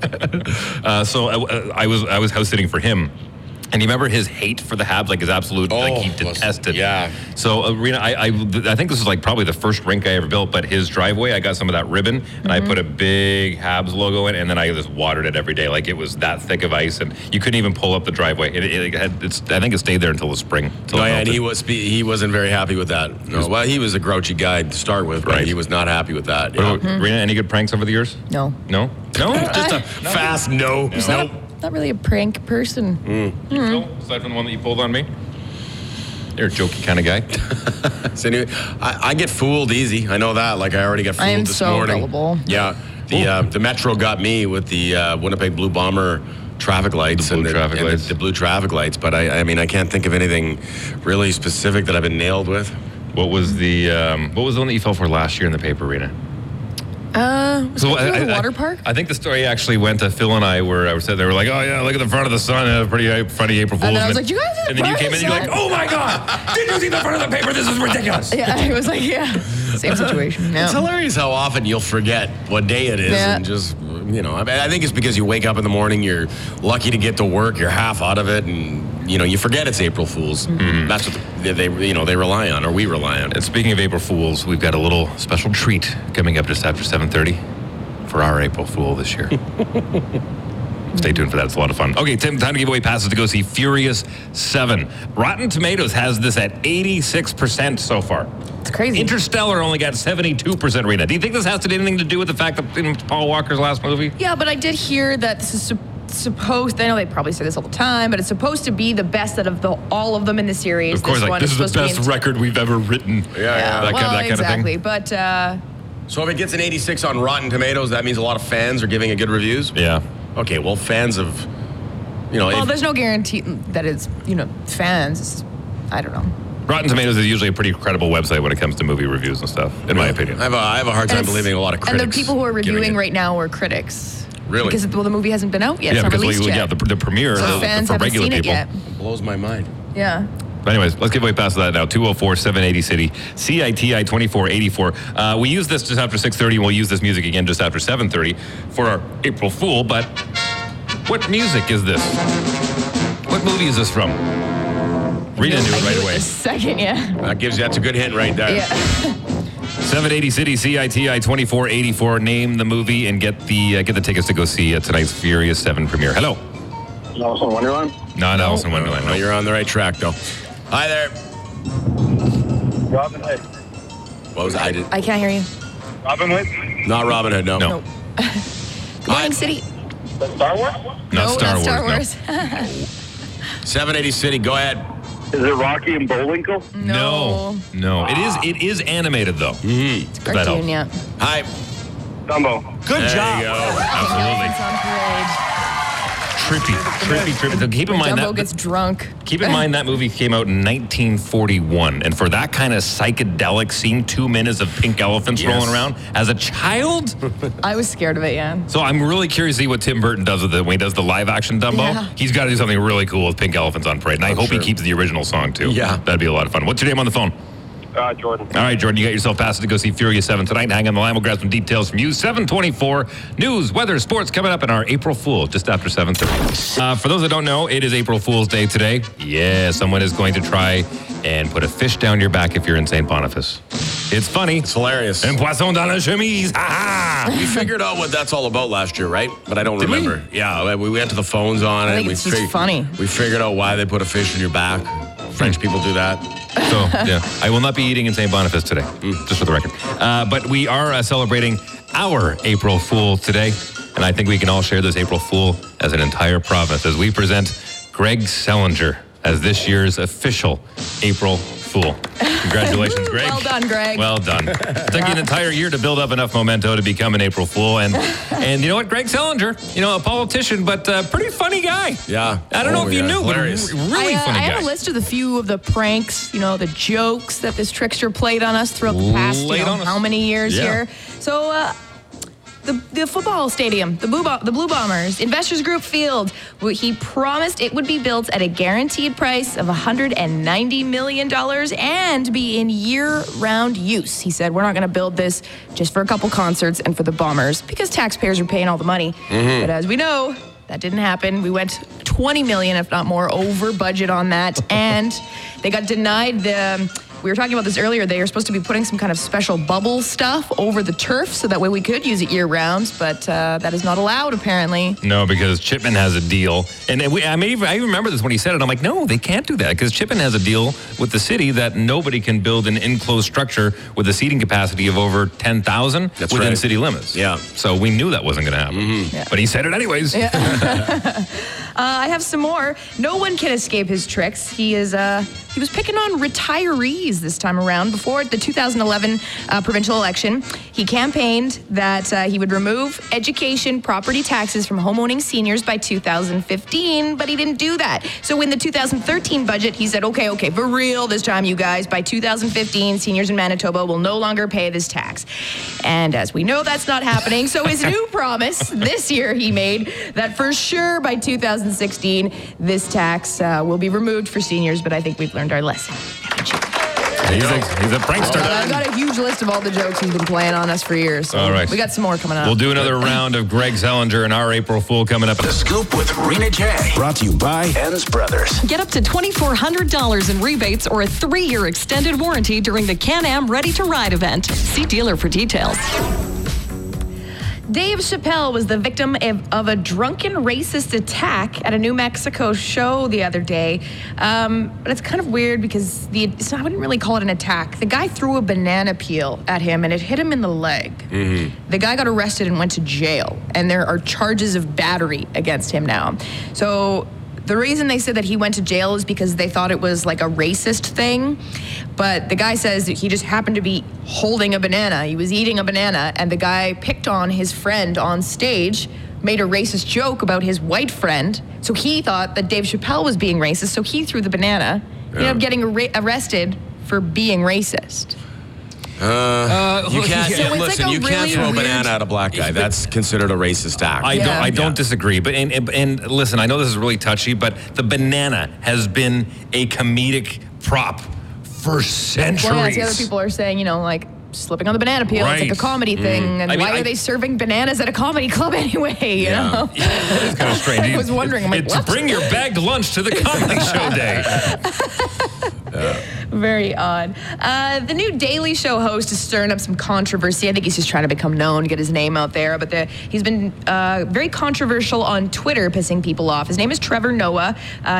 So I was house sitting for him. And you remember his hate for the Habs, like his absolute, like he detested. Yeah. So, Rena, I think this is like probably the first rink I ever built, but his driveway, I got some of that ribbon, and I put a big Habs logo in, and then I just watered it every day. Like it was that thick of ice, and you couldn't even pull up the driveway. I think it stayed there until the spring. Oh, yeah, and he wasn't very happy with that. No, well, he was a grouchy guy to start with, but Right. he was not happy with that. What about, Rena, any good pranks over the years? No. No? No? Just a fast no. Nope. Not really a prank person. No? Aside from the one that you pulled on me? You're a jokey kind of guy. So anyway, I get fooled easy. I know that. Like I already got fooled I am this so morning. gullible. Yeah. The Metro got me with the Winnipeg Blue Bomber traffic lights The blue traffic lights. the blue traffic lights. But I mean I can't think of anything really specific that I've been nailed with. What was the one that you fell for last year in the paper, Rena? Was it the water park? I think the story actually went to Phil and I where I was sitting there, we're like, oh yeah, look at the front of the sun, pretty funny April Fool's. And then I was like, you guys and then you came in and you're like, oh my God, did you see the front of the paper? This is ridiculous. Yeah, I was like, same situation. It's hilarious how often you'll forget what day it is and just, I think it's because you wake up in the morning, you're lucky to get to work, you're half out of it, and you forget it's April Fool's. Mm-hmm. That's what they rely on, or we rely on. And speaking of April Fools, we've got a little special treat coming up just after 7:30 for our April Fool this year. Stay tuned for that. It's a lot of fun. Okay, Tim, time to give away passes to go see Furious 7. Rotten Tomatoes has this at 86% so far. It's crazy. Interstellar only got 72% rating. Do you think this has anything to do with the fact that it's Paul Walker's last movie? Yeah, but I did hear that this is supposed, I know they probably say this all the time, but it's supposed to be the best out of all of them in the series. Of course, this is the best record we've ever written. Yeah. That kind of thing. But so if it gets an 86 on Rotten Tomatoes, that means a lot of fans are giving it good reviews? Yeah. Okay, well, fans of, well, there's no guarantee that it's, fans. I don't know. Rotten Tomatoes is usually a pretty credible website when it comes to movie reviews and stuff, in my opinion. I have a hard time believing a lot of critics. And the people who are reviewing right now are critics. Really? Because the movie hasn't been out yet. It's not released yet. Yeah, the premiere so fans for haven't regular seen people. It yet. It blows my mind. Yeah. But anyways, let's give away past that now. 204-780-CITI, CITI 2484. We use this just after 6:30, and we'll use this music again just after 7:30 for our April Fool. But what music is this? What movie is this from? Rita knew it right away. Second, yeah. That's a good hint right there. Yeah. 780-CITI, CITI 2484. Name the movie and get the tickets to go see tonight's Furious 7 premiere. Hello. Alice in Wonderland? Not Alice in Wonderland. No, you're on the right track, though. Hi there. Robin Hood. What was I? I can't hear you. Robin Hood? Not Robin Hood, no. Good morning, City. Star Wars? Not Star Wars. 780 City, go ahead. Is it Rocky and Bullwinkle? No. It is animated though. It's a cartoon, yeah. Hi. Dumbo. Good job. There you go. Absolutely. Trippy. So keep in mind Dumbo gets drunk. Keep in mind that movie came out in 1941, and for that kind of psychedelic, seeing 2 minutes of pink elephants rolling around as a child, I was scared of it. Yeah. So I'm really curious to see what Tim Burton does with it when he does the live action Dumbo. Yeah. He's got to do something really cool with pink elephants on parade, and I hope he keeps the original song too. Yeah, that'd be a lot of fun. What's your name on the phone? Jordan. All right, Jordan, you got yourself passes to go see Furious 7 tonight. Hang on the line. We'll grab some details from you. 7:24. News, weather, sports coming up in our April Fool just after 7:30. For those that don't know, it is April Fool's Day today. Yeah, someone is going to try and put a fish down your back if you're in St. Boniface. It's funny. It's hilarious. Un poisson dans la chemise. Ha-ha! We figured out what that's all about last year, right? But I don't remember. Yeah, we went to the phones on it. I think it's just funny. We figured out why they put a fish in your back. French people do that. So, yeah, I will not be eating in St. Boniface today, just for the record. But we are celebrating our April Fool today, and I think we can all share this April Fool as an entire province as we present Greg Selinger as this year's official April Fool. Congratulations, Greg. Well done, Greg. Well done. It took you an entire year to build up enough memento to become an April Fool. And you know what? Greg Selinger, a politician, but pretty funny guy. Yeah. I don't know if you knew, hilarious. but really funny guy. I have a list of the few of the pranks, the jokes that this trickster played on us throughout the past, how many years here. So, the football stadium, the Blue Bombers, Investors Group Field, he promised it would be built at a guaranteed price of $190 million and be in year-round use. He said, we're not going to build this just for a couple concerts and for the Bombers because taxpayers are paying all the money. Mm-hmm. But as we know, that didn't happen. We went $20 million, if not more, over budget on that. And they got denied we were talking about this earlier. They are supposed to be putting some kind of special bubble stuff over the turf so that way we could use it year-round, but that is not allowed, apparently. No, because Chipman has a deal. And I remember this when he said it. I'm like, no, they can't do that because Chipman has a deal with the city that nobody can build an enclosed structure with a seating capacity of over 10,000 within city limits. Yeah. So we knew that wasn't going to happen. Mm-hmm. Yeah. But he said it anyways. Yeah. I have some more. No one can escape his tricks. He was picking on retirees this time around. Before the 2011 provincial election, he campaigned that he would remove education property taxes from homeowning seniors by 2015, but he didn't do that. So in the 2013 budget, he said, okay, for real this time, you guys, by 2015, seniors in Manitoba will no longer pay this tax. And as we know, that's not happening. So his new promise this year he made that for sure by 2016, this tax will be removed for seniors, but I think we've learned our lesson. He's a prankster. I've got a huge list of all the jokes he's been playing on us for years. So all right. We got some more coming up. We'll do another round of Greg Zellinger and our April Fool coming up. The Scoop with Rena J. Brought to you by Enns Brothers. Get up to $2,400 in rebates or a 3-year extended warranty during the Can-Am Ready to Ride event. See dealer for details. Dave Chappelle was the victim of a drunken racist attack at a New Mexico show the other day. But it's kind of weird because I wouldn't really call it an attack. The guy threw a banana peel at him and it hit him in the leg. Mm-hmm. The guy got arrested and went to jail. And there are charges of battery against him now. So the reason they said that he went to jail is because they thought it was like a racist thing. But the guy says that he just happened to be holding a banana. He was eating a banana, and the guy picked on his friend on stage, made a racist joke about his white friend. So he thought that Dave Chappelle was being racist, so he threw the banana. He ended up getting arrested for being racist. You can't. So listen, like you can't throw a banana at a black guy. That's considered a racist act. I don't disagree. But and listen, I know this is really touchy, but the banana has been a comedic prop for centuries. Well, yeah, the other people are saying, like slipping on the banana peel. Right. It's like a comedy thing. And why are they serving bananas at a comedy club anyway? You know? It's kind of strange. I was wondering. I'm like, to bring your bagged lunch to the comedy show day. Very odd. The new Daily Show host is stirring up some controversy. I think he's just trying to become known, get his name out there. But he's been very controversial on Twitter, pissing people off. His name is Trevor Noah.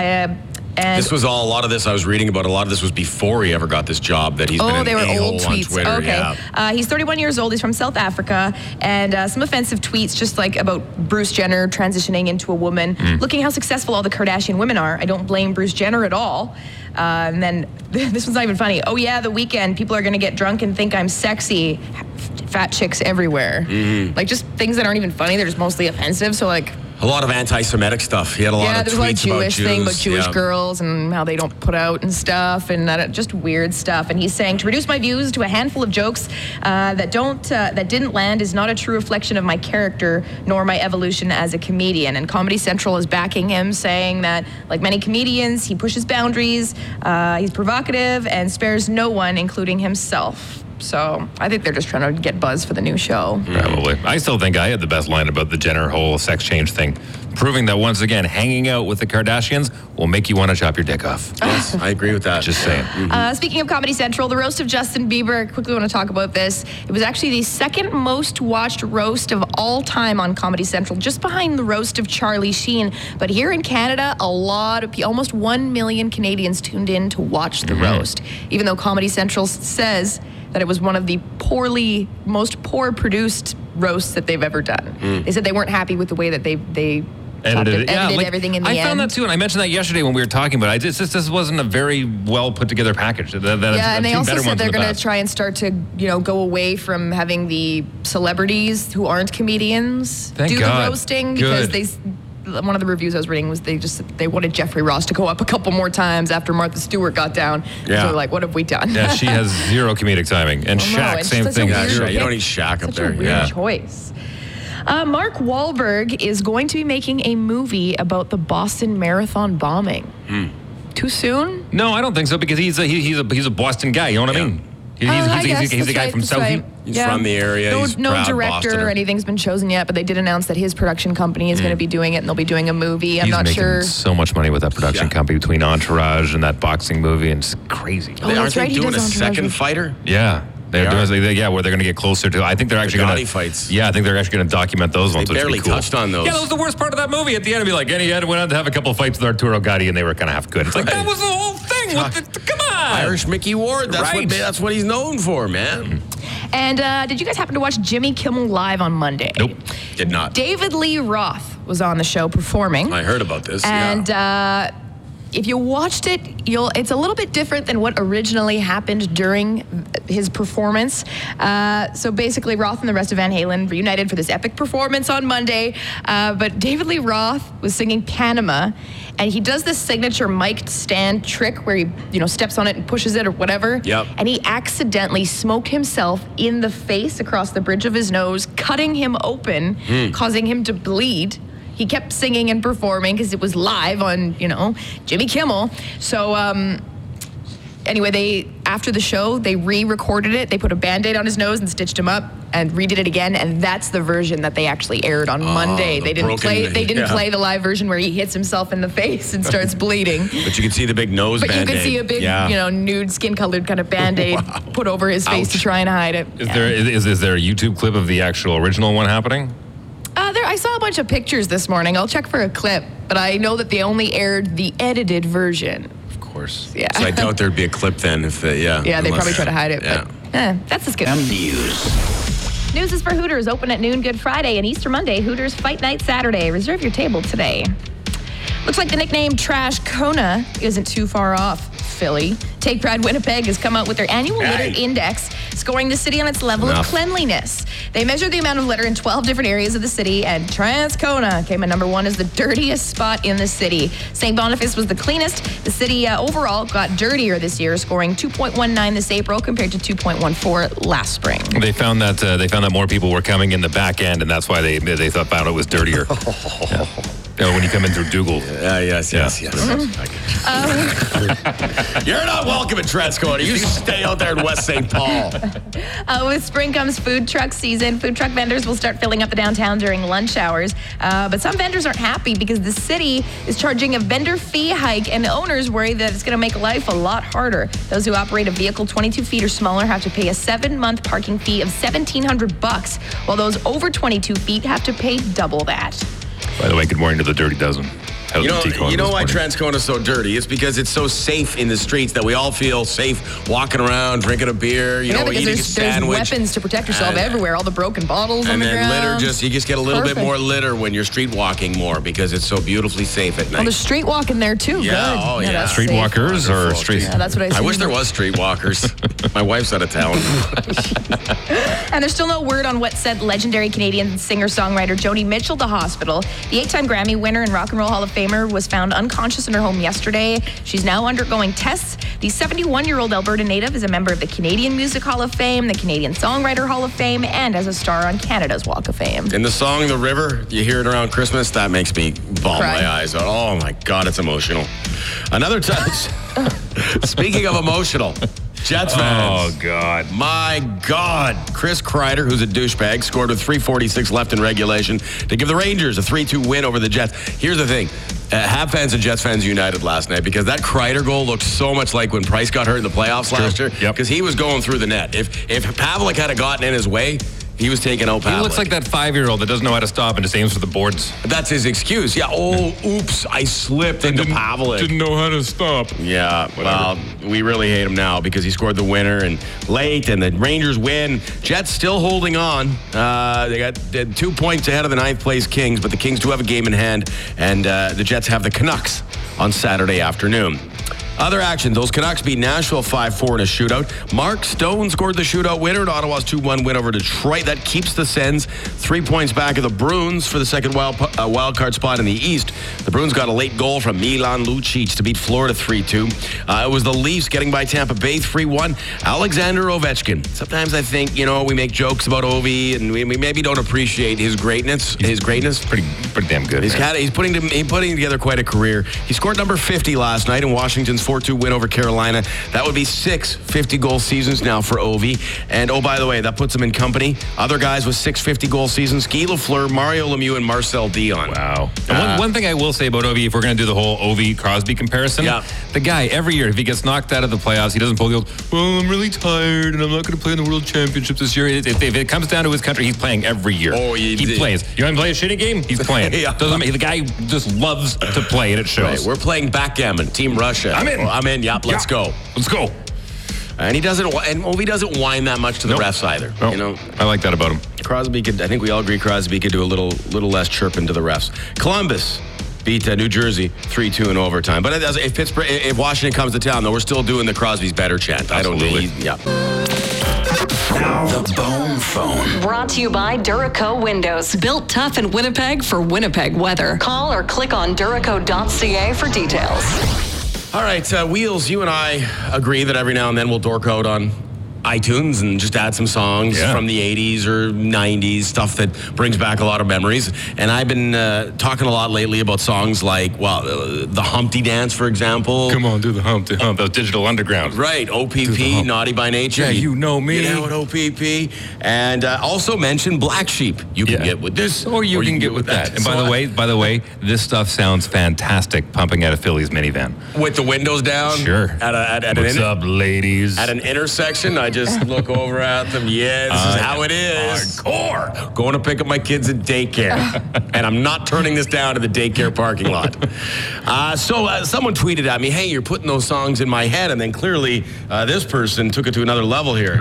And this was a lot of this I was reading about. A lot of this was before he ever got this job that he's been an a-hole on Twitter. Okay. Yeah. He's 31 years old. He's from South Africa. And some offensive tweets just like about Bruce Jenner transitioning into a woman. Looking how successful all the Kardashian women are. I don't blame Bruce Jenner at all. And then this one's not even funny. Oh, yeah, the weekend. People are going to get drunk and think I'm sexy. Fat chicks everywhere. Like just things that aren't even funny. They're just mostly offensive. So like... A lot of anti-Semitic stuff. He had a lot of tweets about Jews. Yeah, there was a Jewish thing about Jewish girls and how they don't put out and stuff, and just weird stuff. And he's saying, to reduce my views to a handful of jokes that didn't land is not a true reflection of my character nor my evolution as a comedian. And Comedy Central is backing him, saying that, like many comedians, he pushes boundaries, he's provocative, and spares no one, including himself. So I think they're just trying to get buzz for the new show. Probably. I still think I had the best line about the Jenner whole sex change thing, proving that once again, hanging out with the Kardashians will make you want to chop your dick off. Yes, I agree with that. Just saying. Speaking of Comedy Central, the roast of Justin Bieber. I quickly want to talk about this. It was actually the second most watched roast of all time on Comedy Central, just behind the roast of Charlie Sheen. But here in Canada, a lot of people, almost 1 million Canadians tuned in to watch the roast, even though Comedy Central says that it was one of the most poor produced roasts that they've ever done. They said they weren't happy with the way that they edited everything in the end. I found that too, and I mentioned that yesterday when we were talking about it. This wasn't a very well put together package. And they also said they're going to try and start to go away from having the celebrities who aren't comedians do the roasting because one of the reviews I was reading was they wanted Jeffrey Ross to go up a couple more times after Martha Stewart got down. Yeah. So they're like, what have we done? Yeah, she has zero comedic timing. And Shaq, same thing. Yeah, you don't need Shaq up there. Such a weird choice. Mark Wahlberg is going to be making a movie about the Boston Marathon bombing. Too soon? No, I don't think so, because he's a Boston guy. You know what I mean? He's a guy from South. He's from the area. No director or anything's been chosen yet, but they did announce that his production company is going to be doing it, and they'll be doing a movie. I'm not sure. He's making so much money with that production company between Entourage and that boxing movie, and it's crazy. Aren't they doing a second fighter? Yeah. They're doing, where they're going to get closer to. I think they're actually going to fights. Yeah, I think they're actually going to document those ones. They barely touched on those. Yeah, that was the worst part of that movie. At the end, it'd be like, and he went on to have a couple fights with Arturo Gatti, and they were kind of half good. It's like that was the whole thing. Come on, Irish Mickey Ward. That's what he's known for, man. And did you guys happen to watch Jimmy Kimmel Live on Monday? Nope. Did not. David Lee Roth was on the show performing. I heard about this. And if you watched it, it's a little bit different than what originally happened during his performance. So basically, Roth and the rest of Van Halen reunited for this epic performance on Monday. But David Lee Roth was singing Panama, and he does this signature mic stand trick where he, steps on it and pushes it or whatever. Yep. And he accidentally smoked himself in the face across the bridge of his nose, cutting him open, causing him to bleed. He kept singing and performing because it was live on, Jimmy Kimmel. So anyway, after the show, they re-recorded it. They put a Band-Aid on his nose and stitched him up and redid it again. And that's the version that they actually aired on Monday. They didn't play the live version where he hits himself in the face and starts bleeding. But you can see the big nose Band-Aid. But you can see a big, nude skin-colored kind of Band-Aid put over his face to try and hide it. Is there a YouTube clip of the actual original one happening? I saw a bunch of pictures this morning. I'll check for a clip, but I know that they only aired the edited version. Of course. Yeah. So I doubt there'd be a clip then if Yeah, they probably try to hide it. Yeah. But, that's as good. News. News is for Hooters. Open at noon Good Friday and Easter Monday. Hooters Fight Night Saturday. Reserve your table today. Looks like the nickname Trash Kona isn't too far off, Philly. Take Pride Winnipeg has come out with their annual litter index, scoring the city on its level of cleanliness. They measured the amount of litter in 12 different areas of the city, and Transcona came at number 1 as the dirtiest spot in the city. St. Boniface was the cleanest. The city overall got dirtier this year, scoring 2.19 this April compared to 2.14 last spring. They found that more people were coming in the back end, and that's why they found it was dirtier. When you come in through Dougal. Yes. You're not welcome at Transcona. You stay out there in West St. Paul. With spring comes food truck season. Food truck vendors will start filling up the downtown during lunch hours. But some vendors aren't happy because the city is charging a vendor fee hike, and owners worry that it's going to make life a lot harder. Those who operate a vehicle 22 feet or smaller have to pay a 7-month parking fee of $1,700, while those over 22 feet have to pay double that. By the way, good morning to the Dirty Dozen. You know why Transcona is so dirty? It's because it's so safe in the streets that we all feel safe walking around, drinking a beer, eating a sandwich. There's weapons to protect yourself everywhere. All the broken bottles on the ground. And then you just get a little bit more litter when you're street walking more because it's so beautifully safe at night. Well, there's street walking there too. Yeah, good. oh yeah. Street walkers or street? Yeah, that's what I wish there was street walkers. My wife's out of town. And there's still no word on what sent legendary Canadian singer-songwriter Joni Mitchell to hospital. The 8-time Grammy winner and Rock and Roll Hall of Famer was found unconscious in her home yesterday. She's now undergoing tests. The 71-year-old Alberta native is a member of the Canadian Music Hall of Fame, the Canadian Songwriter Hall of Fame, and as a star on Canada's Walk of Fame. In the song The River, you hear it around Christmas, that makes me bawl my eyes out. Oh my God, it's emotional. Another touch. Speaking of emotional, Jets fans. Oh, God. My God. Chris Kreider, who's a douchebag, scored with 3:46 left in regulation to give the Rangers a 3-2 win over the Jets. Here's the thing. Habs fans and Jets fans united last night because that Kreider goal looked so much like when Price got hurt in the playoffs last year because he was going through the net. If Pavlik had gotten in his way, he was taking out Pavlik. He looks like that 5-year-old that doesn't know how to stop and just aims for the boards. That's his excuse. Yeah. Oh, oops. I slipped into Pavlik. Didn't know how to stop. Yeah. Well, we really hate him now because he scored the winner and late, and the Rangers win. Jets still holding on. They got 2 points ahead of the 9th place Kings, but the Kings do have a game in hand, and the Jets have the Canucks on Saturday afternoon. Other action, those Canucks beat Nashville 5-4 in a shootout. Mark Stone scored the shootout winner in Ottawa's 2-1 win over Detroit. That keeps the Sens 3 points back of the Bruins for the second wild card spot in the East. The Bruins got a late goal from Milan Lucic to beat Florida 3-2. It was the Leafs getting by Tampa Bay 3-1. Alexander Ovechkin. Sometimes I think, we make jokes about Ovi and we maybe don't appreciate his greatness. Pretty damn good. He's putting together quite a career. He scored number 50 last night in Washington's 4-2 win over Carolina. That would be 6 50-goal seasons now for Ovi. And, oh, by the way, that puts him in company. Other guys with 6 50-goal seasons, Guy Lafleur, Mario Lemieux, and Marcel Dion. Wow. One thing I will say about Ovi, if we're going to do the whole Ovi-Crosby comparison, the guy, every year, if he gets knocked out of the playoffs, he doesn't pull the old, well, I'm really tired, and I'm not going to play in the World Championships this year. If it comes down to his country, he's playing every year. Oh, he plays. You want to play a shitty game? He's playing. The guy just loves to play, and it shows. Right. We're playing backgammon, Team Russia. I'm in. Yep, let's go. Let's go. And he doesn't whine that much to the refs either. Nope. You know, I like that about him. Crosby could. I think we all agree Crosby could do a little less chirping to the refs. Columbus beat New Jersey 3-2 in overtime. But if Washington comes to town, though, we're still doing the Crosby's better chant. Absolutely. I don't know. Yeah. Now the Bone Phone. Brought to you by Duraco Windows. Built tough in Winnipeg for Winnipeg weather. Call or click on Duraco.ca for details. All right, Wheels, you and I agree that every now and then we'll dork out on iTunes and just add some songs from the 80s or 90s, stuff that brings back a lot of memories. And I've been talking a lot lately about songs like, the Humpty Dance, for example. Come on, do the Humpty Hump. That was Digital Underground. Right, OPP, Naughty by Nature. Yeah, you know me. You know what, OPP. And also mention Black Sheep. You can get with this. Or you can get with that. And by the way, this stuff sounds fantastic pumping out of Philly's minivan. With the windows down? Sure. What's up, ladies? At an intersection, I just look over at them. Yeah, this is how it is. Hardcore. Going to pick up my kids at daycare. And I'm not turning this down to the daycare parking lot. So someone tweeted at me, hey, you're putting those songs in my head. And then clearly this person took it to another level here.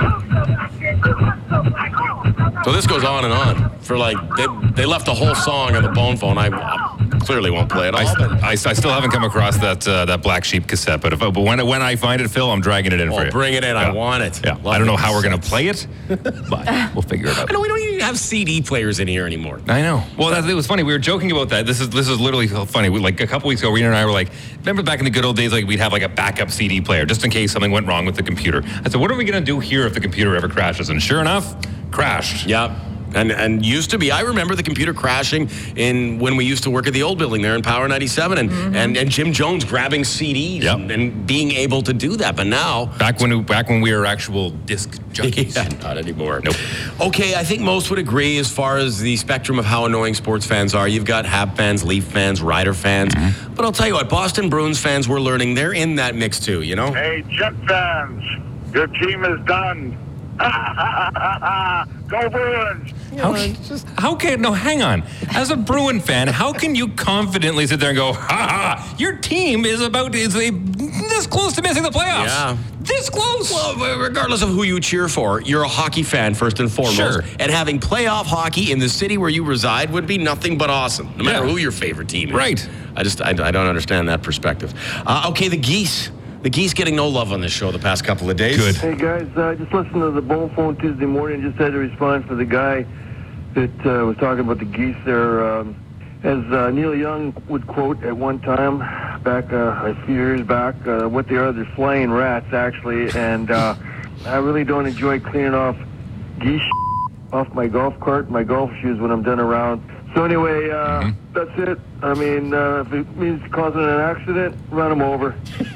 So this goes on and on. For they left the whole song on the Bone Phone. I clearly won't play it all. I still haven't come across that Black Sheep cassette, but when I find it, Phil, I'm dragging it in for you. Bring it in. I want it. Yeah. I don't know how we're going to play it, but we'll figure it out. I know we don't even have CD players in here anymore. I know. Well, it was funny. We were joking about that. This is literally funny. A couple weeks ago, Rena and I were like, remember back in the good old days, we'd have a backup CD player just in case something went wrong with the computer. I said, what are we going to do here if the computer ever crashes? And sure enough, crashed. Yep. And used to be, I remember the computer crashing when we used to work at the old building there in Power 97 and Jim Jones grabbing CDs and being able to do that. But now... Back when we were actual disc junkies. Yeah, not anymore. Nope. Okay, I think most would agree as far as the spectrum of how annoying sports fans are. You've got Hab fans, Leaf fans, Rider fans. But I'll tell you what, Boston Bruins fans, we're learning they're in that mix too, you know? Hey, Jet fans, your team is done. Go Bruins! Hang on. As a Bruin fan, how can you confidently sit there and go, your team is this close to missing the playoffs? Yeah. This close? Well, regardless of who you cheer for, you're a hockey fan first and foremost. Sure. And having playoff hockey in the city where you reside would be nothing but awesome, no matter who your favorite team is. Right. I don't understand that perspective. Okay, the Geese. The Geese getting no love on this show the past couple of days. Good. Hey, guys, just listened to the Bone Phone Tuesday morning. Just had to respond for the guy that was talking about the Geese there. As Neil Young would quote at one time, back a few years back, what they are, they're flying rats, actually. And I really don't enjoy cleaning off geese off my golf cart, my golf shoes when I'm done around. So anyway, that's it. I mean, if it means causing an accident, run them over.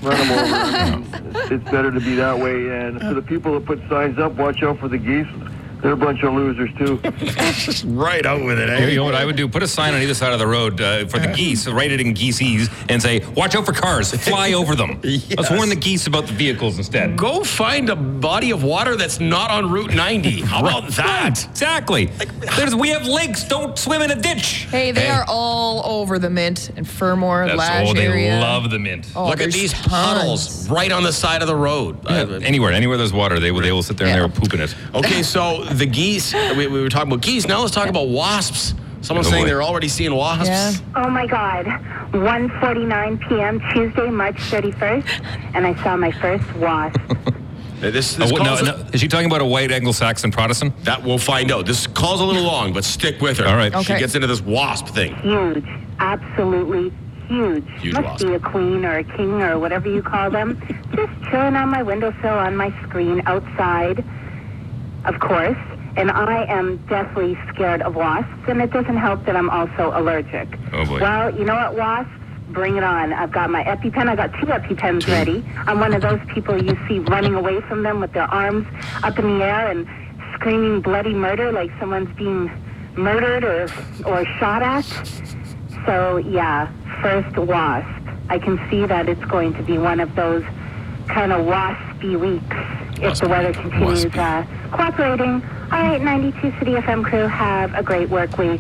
I mean, it's better to be that way. And for the people that put signs up, watch out for the geese. They're a bunch of losers, too. Just right out with it, eh? You know what I would do? Put a sign on either side of the road for the geese, write it in geeseese, and say, watch out for cars, fly over them. Yes. Let's warn the geese about the vehicles instead. Go find a body of water that's not on Route 90. How about that? Exactly. We have lakes. Don't swim in a ditch. Hey, they are all over the Mint and Furmore, Lash they area. love the Mint. Oh, Look at these puddles right on the side of the road. Yeah, anywhere there's water, they will sit there and they will poop in it. Okay, so the geese, we were talking about geese. Now let's talk about wasps. Someone's saying they're already seeing wasps. Yeah. Oh, my God. 1:49 p.m. Tuesday, March 31st, and I saw my first wasp. Is she talking about a white Anglo-Saxon Protestant? That we'll find out. This call's a little long, but stick with her. All right. She gets into this wasp thing. Huge. Absolutely huge. Must wasp. be a queen or a king or whatever you call them. Just chilling on my windowsill on my screen outside, of course. And I am deathly scared of wasps, and it doesn't help that I'm also allergic. Oh, boy. Well, you know what, wasps? Bring it on. I've got my EpiPen. I got 2 EpiPens ready. I'm one of those people you see running away from them with their arms up in the air and screaming bloody murder like someone's being murdered or shot at. So, yeah, first wasp. I can see that it's going to be one of those kind of waspy weeks if the weather continues cooperating. All right, 92 City FM crew, have a great work week.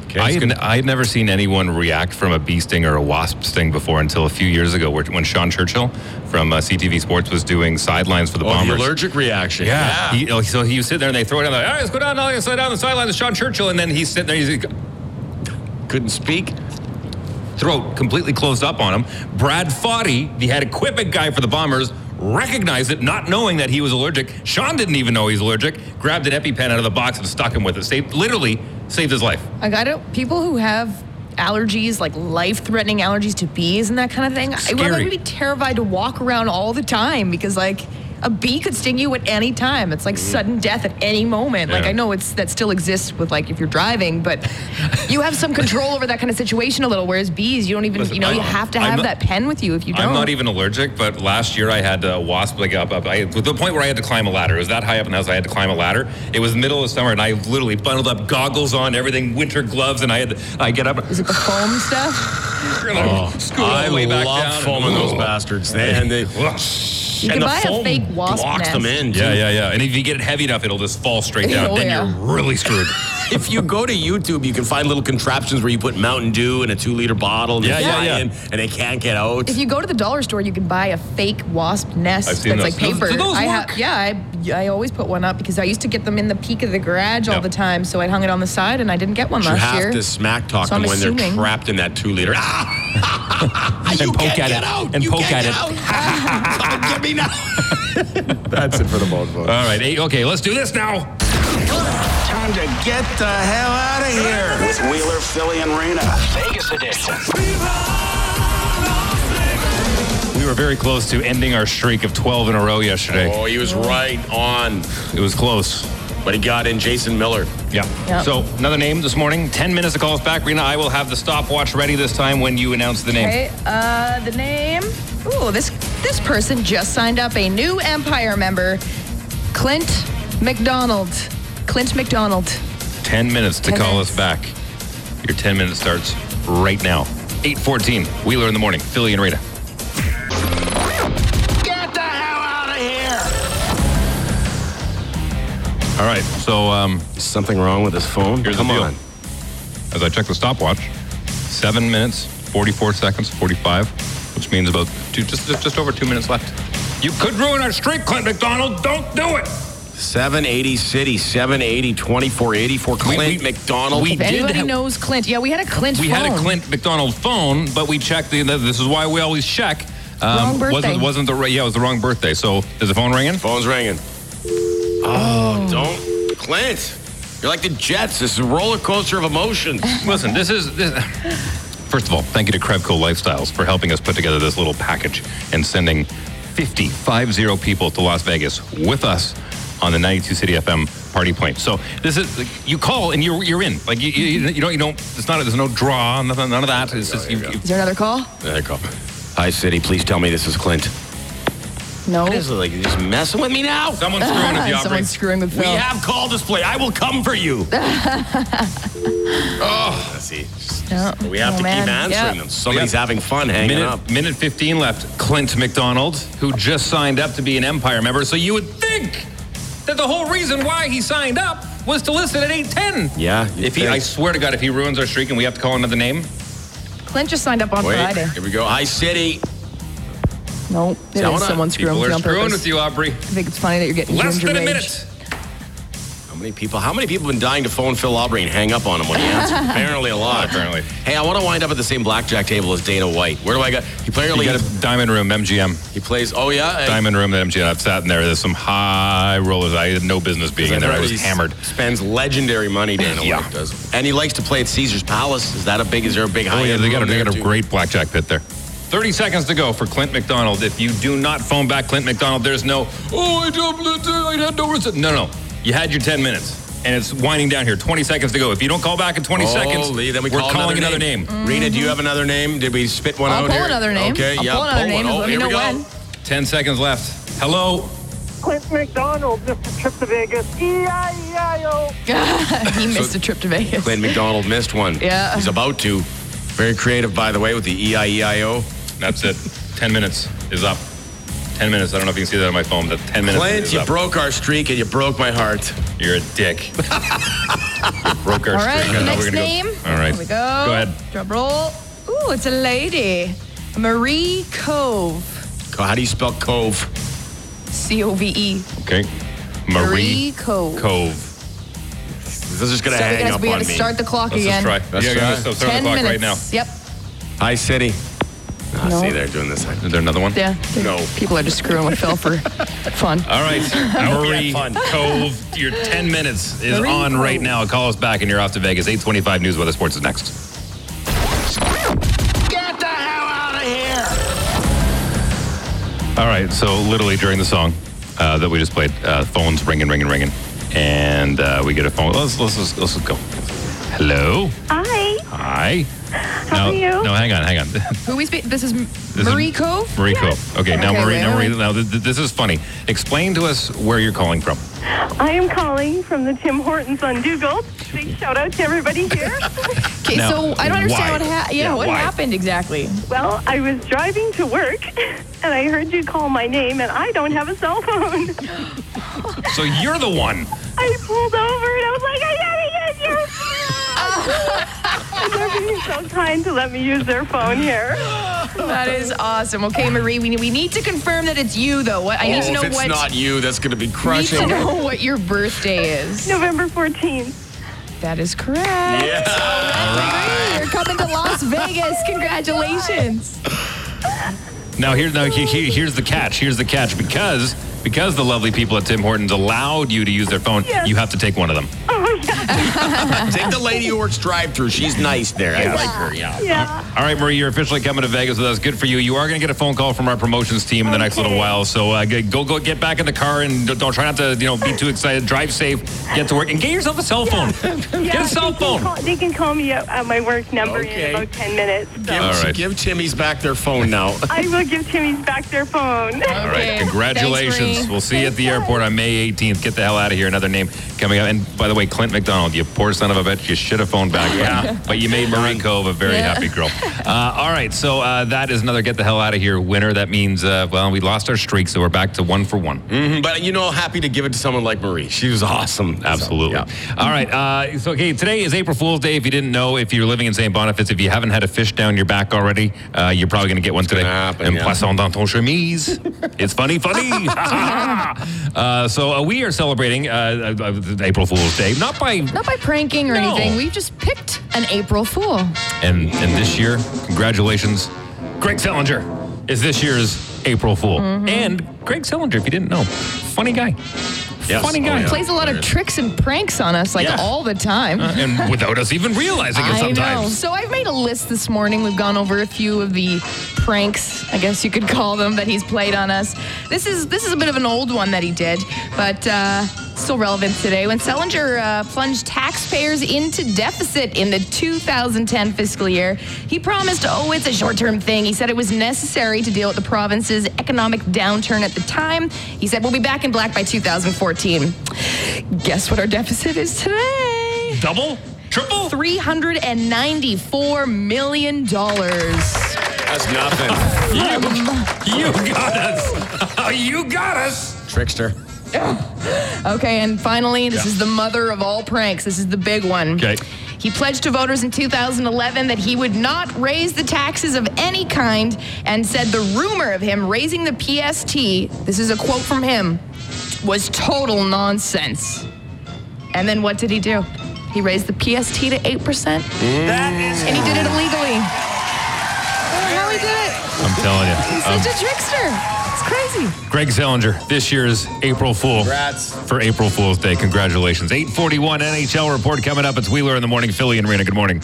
Okay, I had never seen anyone react from a bee sting or a wasp sting before until a few years ago when Sean Churchill from CTV Sports was doing sidelines for the Bombers. The allergic reaction. Yeah. So he was sitting there and they throw it down, like, all right, let's go down the sidelines, Sean Churchill. And then he's sitting there, couldn't speak. Throat completely closed up on him. Brad Foddy, the head equipment guy for the Bombers, recognized it, not knowing that he was allergic. Sean didn't even know he's allergic. Grabbed an EpiPen out of the box and stuck him with it. Literally saved his life. People who have allergies, like life-threatening allergies to bees and that kind of thing, I would be terrified to walk around all the time because, like, a bee could sting you at any time. It's like sudden death at any moment. Like, I know that still exists with, like, if you're driving, but you have some control over that kind of situation a little, whereas bees, you don't even, you have to have that pen with you if you don't. I'm not even allergic, but last year I had a wasp, to the point where I had to climb a ladder. It was that high up in the house, I had to climb a ladder. It was middle of summer, and I literally bundled up goggles on, everything, winter gloves, and I get up. Is it the foam stuff? I love foaming those bastards. You can buy a fake wasp blocks nest. them in. Too. Yeah. And if you get it heavy enough, it'll just fall straight down. Then you're really screwed. If you go to YouTube, you can find little contraptions where you put Mountain Dew in a 2-liter bottle and and they can't get out. If you go to the dollar store, you can buy a fake wasp nest that's those. like paper. Do those work? I always put one up because I used to get them in the peak of the garage all the time, so I hung it on the side and I didn't get one last year. You have to smack talk them when they're trapped in that 2-liter. And poke at it. And poke at it. Come get me now. That's it for the Bone Folks. All right. Okay, let's do this now. Time to get the hell out of here with Wheeler, Philly, and Rena. Vegas edition. We were very close to ending our streak of 12 in a row yesterday. Oh, he was right on. It was close. But he got in Jason Miller. Yeah. So, another name this morning. 10 minutes to call us back. Rena, I will have the stopwatch ready this time when you announce the name. Okay, the name. Ooh, this person just signed up a new Empire member, Clint McDonald. Clint McDonald. 10 minutes to call us back. Your 10 minutes starts right now. 8:14. Wheeler in the morning. Philly and Rita. Get the hell out of here! All right, so is something wrong with his phone? Here's the deal. As I check the stopwatch, 7 minutes, 44 seconds, 45, which means about just over 2 minutes left. You could ruin our streak, Clint McDonald. Don't do it. 780 City, 780, 2480 for Clint McDonald. If anybody knows Clint. Yeah, we had a Clint phone. We had a Clint McDonald phone, but we checked. This is why we always check. Wrong birthday. It was the wrong birthday. So is the phone ringing? Phone's ringing. Oh, don't. Clint, you're like the Jets. This is a roller coaster of emotions. Listen, first of all, thank you to Krevco Lifestyles for helping us put together this little package and sending 50 people to Las Vegas with us on the 92 City FM party plane. So this is, you call and you're in. Like you don't. There's no draw. None of that. It's just, is there another call? Another call. Hi, City. Please tell me this is Clint. No. What is it, like, you're just messing with me now? Someone's screwing with you, Aubrey. Someone's screwing with Phil. We have call display. I will come for you. Let's see. We have to keep answering them. Somebody's having fun hanging up. Minute 15 left. Clint McDonald, who just signed up to be an Empire member. So you would think that the whole reason why he signed up was to listen at 8:10. Yeah. I swear to God, if he ruins our streak and we have to call another name. Clint just signed up on Friday. Here we go. Hi, City. No, it is someone screwing with you on purpose. People are screwing with you, Aubrey. I think it's funny that you're getting less ginger than a rage. minute. How many people have been dying to phone Phil Aubrey and hang up on him when he answers? Apparently a lot. Apparently. Hey, I want to wind up at the same blackjack table as Dana White. Where do I go? You got a Diamond Room, MGM. He plays, Diamond Room at MGM. I've sat in there. There's some high rollers. I had no business being in there. I was hammered. Spends legendary money, Dana White does. And he likes to play at Caesar's Palace. Is there a big high-end they got a great blackjack pit there. 30 seconds to go for Clint McDonald. If you do not phone back Clint McDonald, there's no, I had no reason. No. You had your 10 minutes. And it's winding down here. 20 seconds to go. If you don't call back in 20 seconds, then we're calling another name. Rena, do you have another name? Did we spit one out here? I'll pull another name. Okay, I'll pull another name. Let me know when. 10 seconds left. Hello? Clint McDonald missed a trip to Vegas. E-I-E-I-O. He missed a trip to Vegas. Clint McDonald missed one. Yeah. He's about to. Very creative, by the way, with the E-I-E-I-O. That's it. 10 minutes is up. 10 minutes. I don't know if you can see that on my phone, but 10 minutes Clint, is you up. broke our streak and you broke my heart. You're a dick. You broke our All right, streak. I thought next we were gonna name. All right. Here we go. Go ahead. Drum roll. Ooh, it's a lady. Marie Cove. How do you spell Cove? C-O-V-E. Okay. Marie Cove. This is just going to So hang up on me. we got to start the clock again. Let's try. Let's start 10 the clock minutes. right now. Yep. Hi, City. No. See, they're doing this. Is there another one? Yeah. No. People are just screwing with Phil for fun. All right. Marie fun. Cove, your 10 minutes is Marie on Cove. right now. Call us back and you're off to Vegas. 8:25 News Weather Sports is next. Get the hell out of here! All right. So literally during the song that we just played, phones ringing. And we get a phone. Let's go. Hello. Hi. How are you? No, hang on. Who we speak? This is This Marie is Cove? Marie Cove. Okay, now Okay, Marie, wait, now wait. Marie, now this is funny. Explain to us where you're calling from. I am calling from the Tim Hortons on Dugald. Big shout out to everybody here. Okay, Now, so I don't understand why? what Why? happened exactly. Well, I was driving to work and I heard you call my name and I don't have a cell phone. So you're the one. I pulled over and I was like, I gotta get your phone. And they're being so kind to let me use their phone here. That is awesome. Okay, Marie, we need to confirm that it's you, though. What I need to know if it's what not you, that's going to be need crushing. to know what your birthday is. November 14th. That is correct. Yeah. Marie, you're coming to Las Vegas. Congratulations. Now here's the catch. Here's the catch. Because the lovely people at Tim Hortons allowed you to use their phone, Yes. you have to take one of them. Oh, yeah. Take the lady who works drive-thru. She's nice there. I like her. Yeah. Yeah. All right, Marie, you're officially coming to Vegas with us. Good for you. You are going to get a phone call from our promotions team in the next little Okay. while. So go get back in the car and don't try not to be too excited. Drive safe. Get to work and get yourself a cell phone. Get a cell phone. They can call me at my work number Okay. in about 10 minutes. So. All right. Give Timmy's back their phone now. I will give Timmy's back their phone. All right, Okay. congratulations. Thanks, Marie. We'll see you at the airport on May 18th. Get the hell out of here. Another name coming up. And by the way, Clint McDonald, you poor son of a bitch. You should have phoned back. Yeah. But you made Marie Cove a very Yeah. happy girl. All right, so that is another get the hell out of here winner. That means, we lost our streak, so we're back to 1 for 1. Mm-hmm, but, happy to give it to someone like Marie. She was awesome. Absolutely. So, All right. So, okay, today is April Fool's Day. If you didn't know, if you're living in St. Boniface, if you haven't had a fish down your back already, you're probably going to get one today. happen, And yeah. poisson dans ton chemise. It's funny. So we are celebrating April Fool's Day, not by Not by pranking or No. anything. We've just picked an April Fool. and this year, congratulations, Greg Sellinger is this year's April Fool. And Greg Sellinger, if you didn't know, funny guy. Yes. Funny guy. Oh, yeah. Plays a lot of tricks and pranks on us, Yeah. all the time. And without us even realizing it I know. sometimes. So I've made a list this morning. We've gone over a few of the pranks, I guess you could call them, that he's played on us. This is a bit of an old one that he did, but still relevant today. When Sellinger plunged taxpayers into deficit in the 2010 fiscal year, he promised, it's a short-term thing. He said it was necessary to deal with the province's economic downturn at the time. He said, we'll be back in black by 2014. Guess what our deficit is today? Double? Triple? $394 million. That's nothing. You got us. You got us. Trickster. Okay, and finally, this is the mother of all pranks. This is the big one. Okay. He pledged to voters in 2011 that he would not raise the taxes of any kind and said the rumor of him raising the PST, this is a quote from him, was total nonsense. And then what did he do? He raised the PST to 8%. And he did it illegally. I don't know how he did it. I'm telling you. He's such a trickster. It's crazy. Greg Sellinger, this year's April Fool. Congrats. For April Fool's Day. Congratulations. 8:41 NHL report coming up. It's Wheeler in the morning. Philly and Rena. Good morning.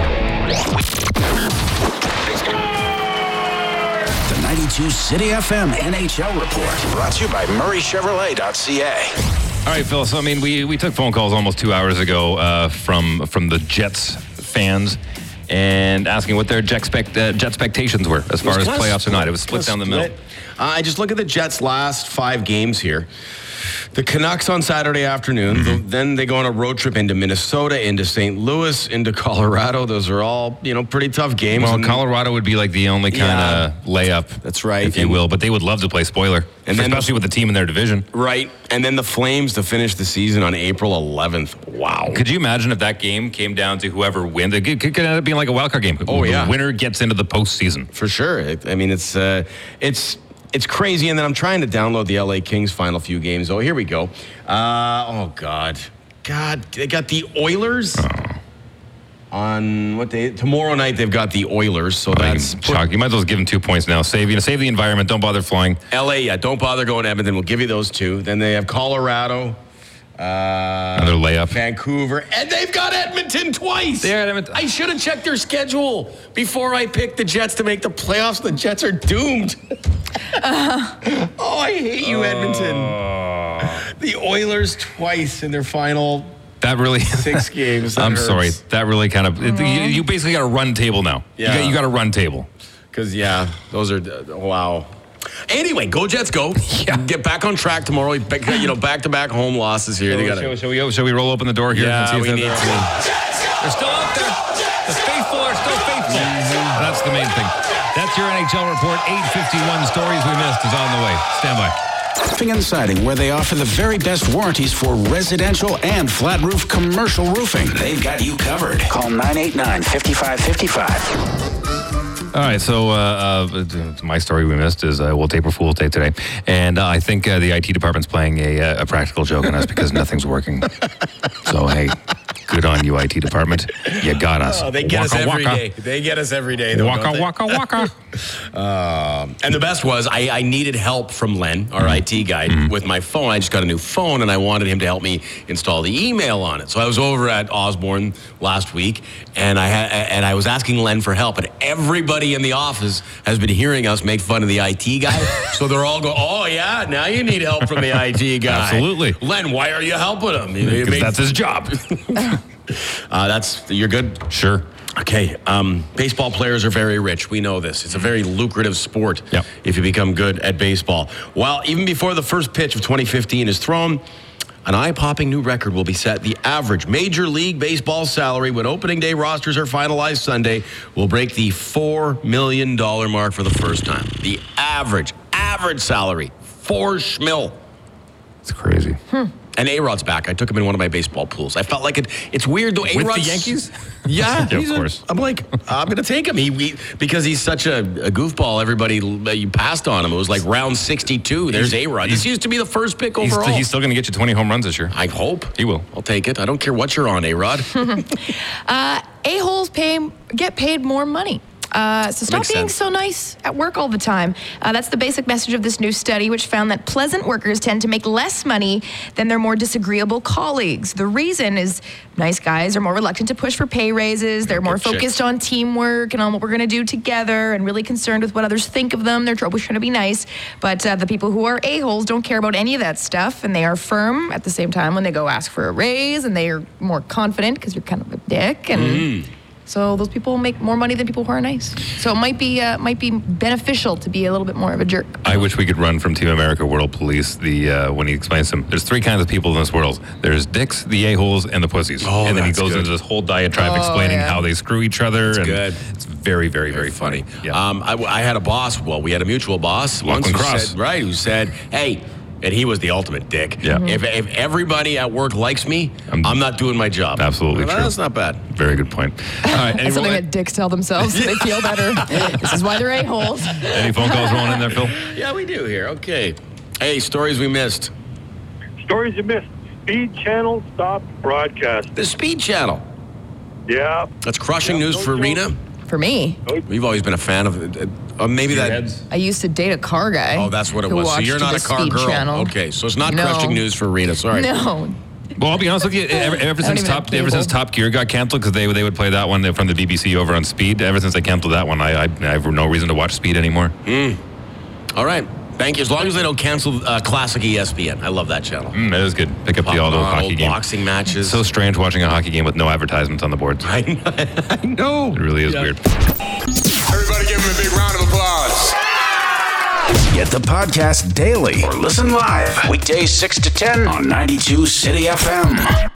The 92 City FM NHL report brought to you by MurrayChevrolet.ca. All right, Phil. So, we took phone calls almost 2 hours ago from the Jets fans and asking what their Jet expectations were as far as playoffs or not. It was split down the middle. I just look at the Jets' last 5 games here. The Canucks on Saturday afternoon. Then they go on a road trip into Minnesota, into St. Louis, into Colorado. Those are all, pretty tough games. Well, Colorado would be like the only kind of layup. That's right. If you will. But they would love to play spoiler, and especially with the team in their division. Right. And then the Flames to finish the season on April 11th. Wow. Could you imagine if that game came down to whoever wins? It could end up being like a wildcard game. Oh, yeah. The winner gets into the postseason. For sure. It's crazy. And then I'm trying to download the LA Kings final few games. Oh, here we go. God, they got the Oilers on what day? Tomorrow night they've got the Oilers. So that's shock. You might as well give them 2 points now. Save the environment. Don't bother flying. LA, don't bother going to Edmonton. We'll give you those 2. Then they have Colorado. Another layup. Vancouver. And they've got Edmonton twice. They're at Edmonton. I should have checked their schedule before I picked the Jets to make the playoffs. The Jets are doomed. I hate you, Edmonton. The Oilers twice in their final That really 6 games. I'm sorry. That really kind of you basically got a run table now. Yeah. You got a run table. Because those are wow. Anyway, go Jets, go! Yeah. Get back on track tomorrow. Back-to-back home losses here. Shall we roll open the door here? Yeah, we need to. They're still out there. The faithful are still faithful. That's the main thing. That's your NHL report. 851 stories we missed is on the way. Stand by. Roofing and Siding, where they offer the very best warranties for residential and flat roof commercial roofing. They've got you covered. Call 989-5555. All right, so my story we missed is we'll tape or fool tape today. And I think the IT department's playing a practical joke on us because nothing's working. So, hey, good on you, IT department. You got us. They get us every day. They get us every day. Waka, waka, waka. And the best was I needed help from Len, our IT guy, with my phone. I just got a new phone, and I wanted him to help me install the email on it. So I was over at Osborne last week, and I was asking Len for help, and everybody in the office has been hearing us make fun of the IT guy. So they're all going, oh, yeah, now you need help from the IT guy. Absolutely. Len, why are you helping him? Because that's his job. You're good? Sure. Okay, baseball players are very rich. We know this. It's a very lucrative sport if you become good at baseball. Well, even before the first pitch of 2015 is thrown, an eye-popping new record will be set. The average Major League Baseball salary when opening day rosters are finalized Sunday will break the $4 million mark for the first time. The average salary, $4 schmil. It's crazy. And A-Rod's back. I took him in one of my baseball pools. I felt like it's weird though. With the Yankees? Yeah, of course. I'm like, I'm going to take him. Because he's such a goofball, everybody you passed on him. It was like round 62. There's A-Rod. This used to be the first pick overall. He's still going to get you 20 home runs this year. I hope. He will. I'll take it. I don't care what you're on, A-Rod. A-holes get paid more money. So stop being so nice at work all the time. That's the basic message of this new study, which found that pleasant workers tend to make less money than their more disagreeable colleagues. The reason is nice guys are more reluctant to push for pay raises. They're more focused on teamwork and on what we're going to do together and really concerned with what others think of them. They're always trying to be nice. But the people who are a-holes don't care about any of that stuff, and they are firm at the same time when they go ask for a raise, and they are more confident because you're kind of a dick. And so those people make more money than people who are nice. So it might be beneficial to be a little bit more of a jerk. I wish we could run from Team America World Police when he explains them. There's 3 kinds of people in this world. There's dicks, the a-holes, and the pussies. Oh, and then he goes into this whole diatribe explaining how they screw each other. That's good. It's very, very, very funny. Yeah. I had a boss. Well, we had a mutual boss once who said, hey. And he was the ultimate dick. Yeah. If everybody at work likes me, I'm not doing my job. Absolutely true. That's not bad. Very good point. All right. That's something that dicks tell themselves so they feel better. This is why they're a-holes. Any phone calls rolling in there, Phil? Yeah, we do here. Okay. Hey, stories we missed. Stories you missed. Speed Channel stopped broadcast. The Speed Channel. Yeah. That's crushing news for Rena. For me. We've always been a fan of it. Maybe that. I used to date a car guy. Oh, that's what it was. So you're not a car girl. Channel. Okay, so it's not crushing news for Rena. Sorry. No. Well, I'll be honest with you. Ever since Top Gear got canceled, because they would play that one from the BBC over on Speed. Ever since they canceled that one, I have no reason to watch Speed anymore. All right. Thank you. As long as they don't cancel classic ESPN. I love that channel. That is good. Pick up the old hockey game. Boxing matches. So strange watching a hockey game with no advertisements on the boards. I know. It really is weird. Everybody give him a big round of applause. Get Get the podcast daily or listen live weekdays 6 to 10 on 92 City FM.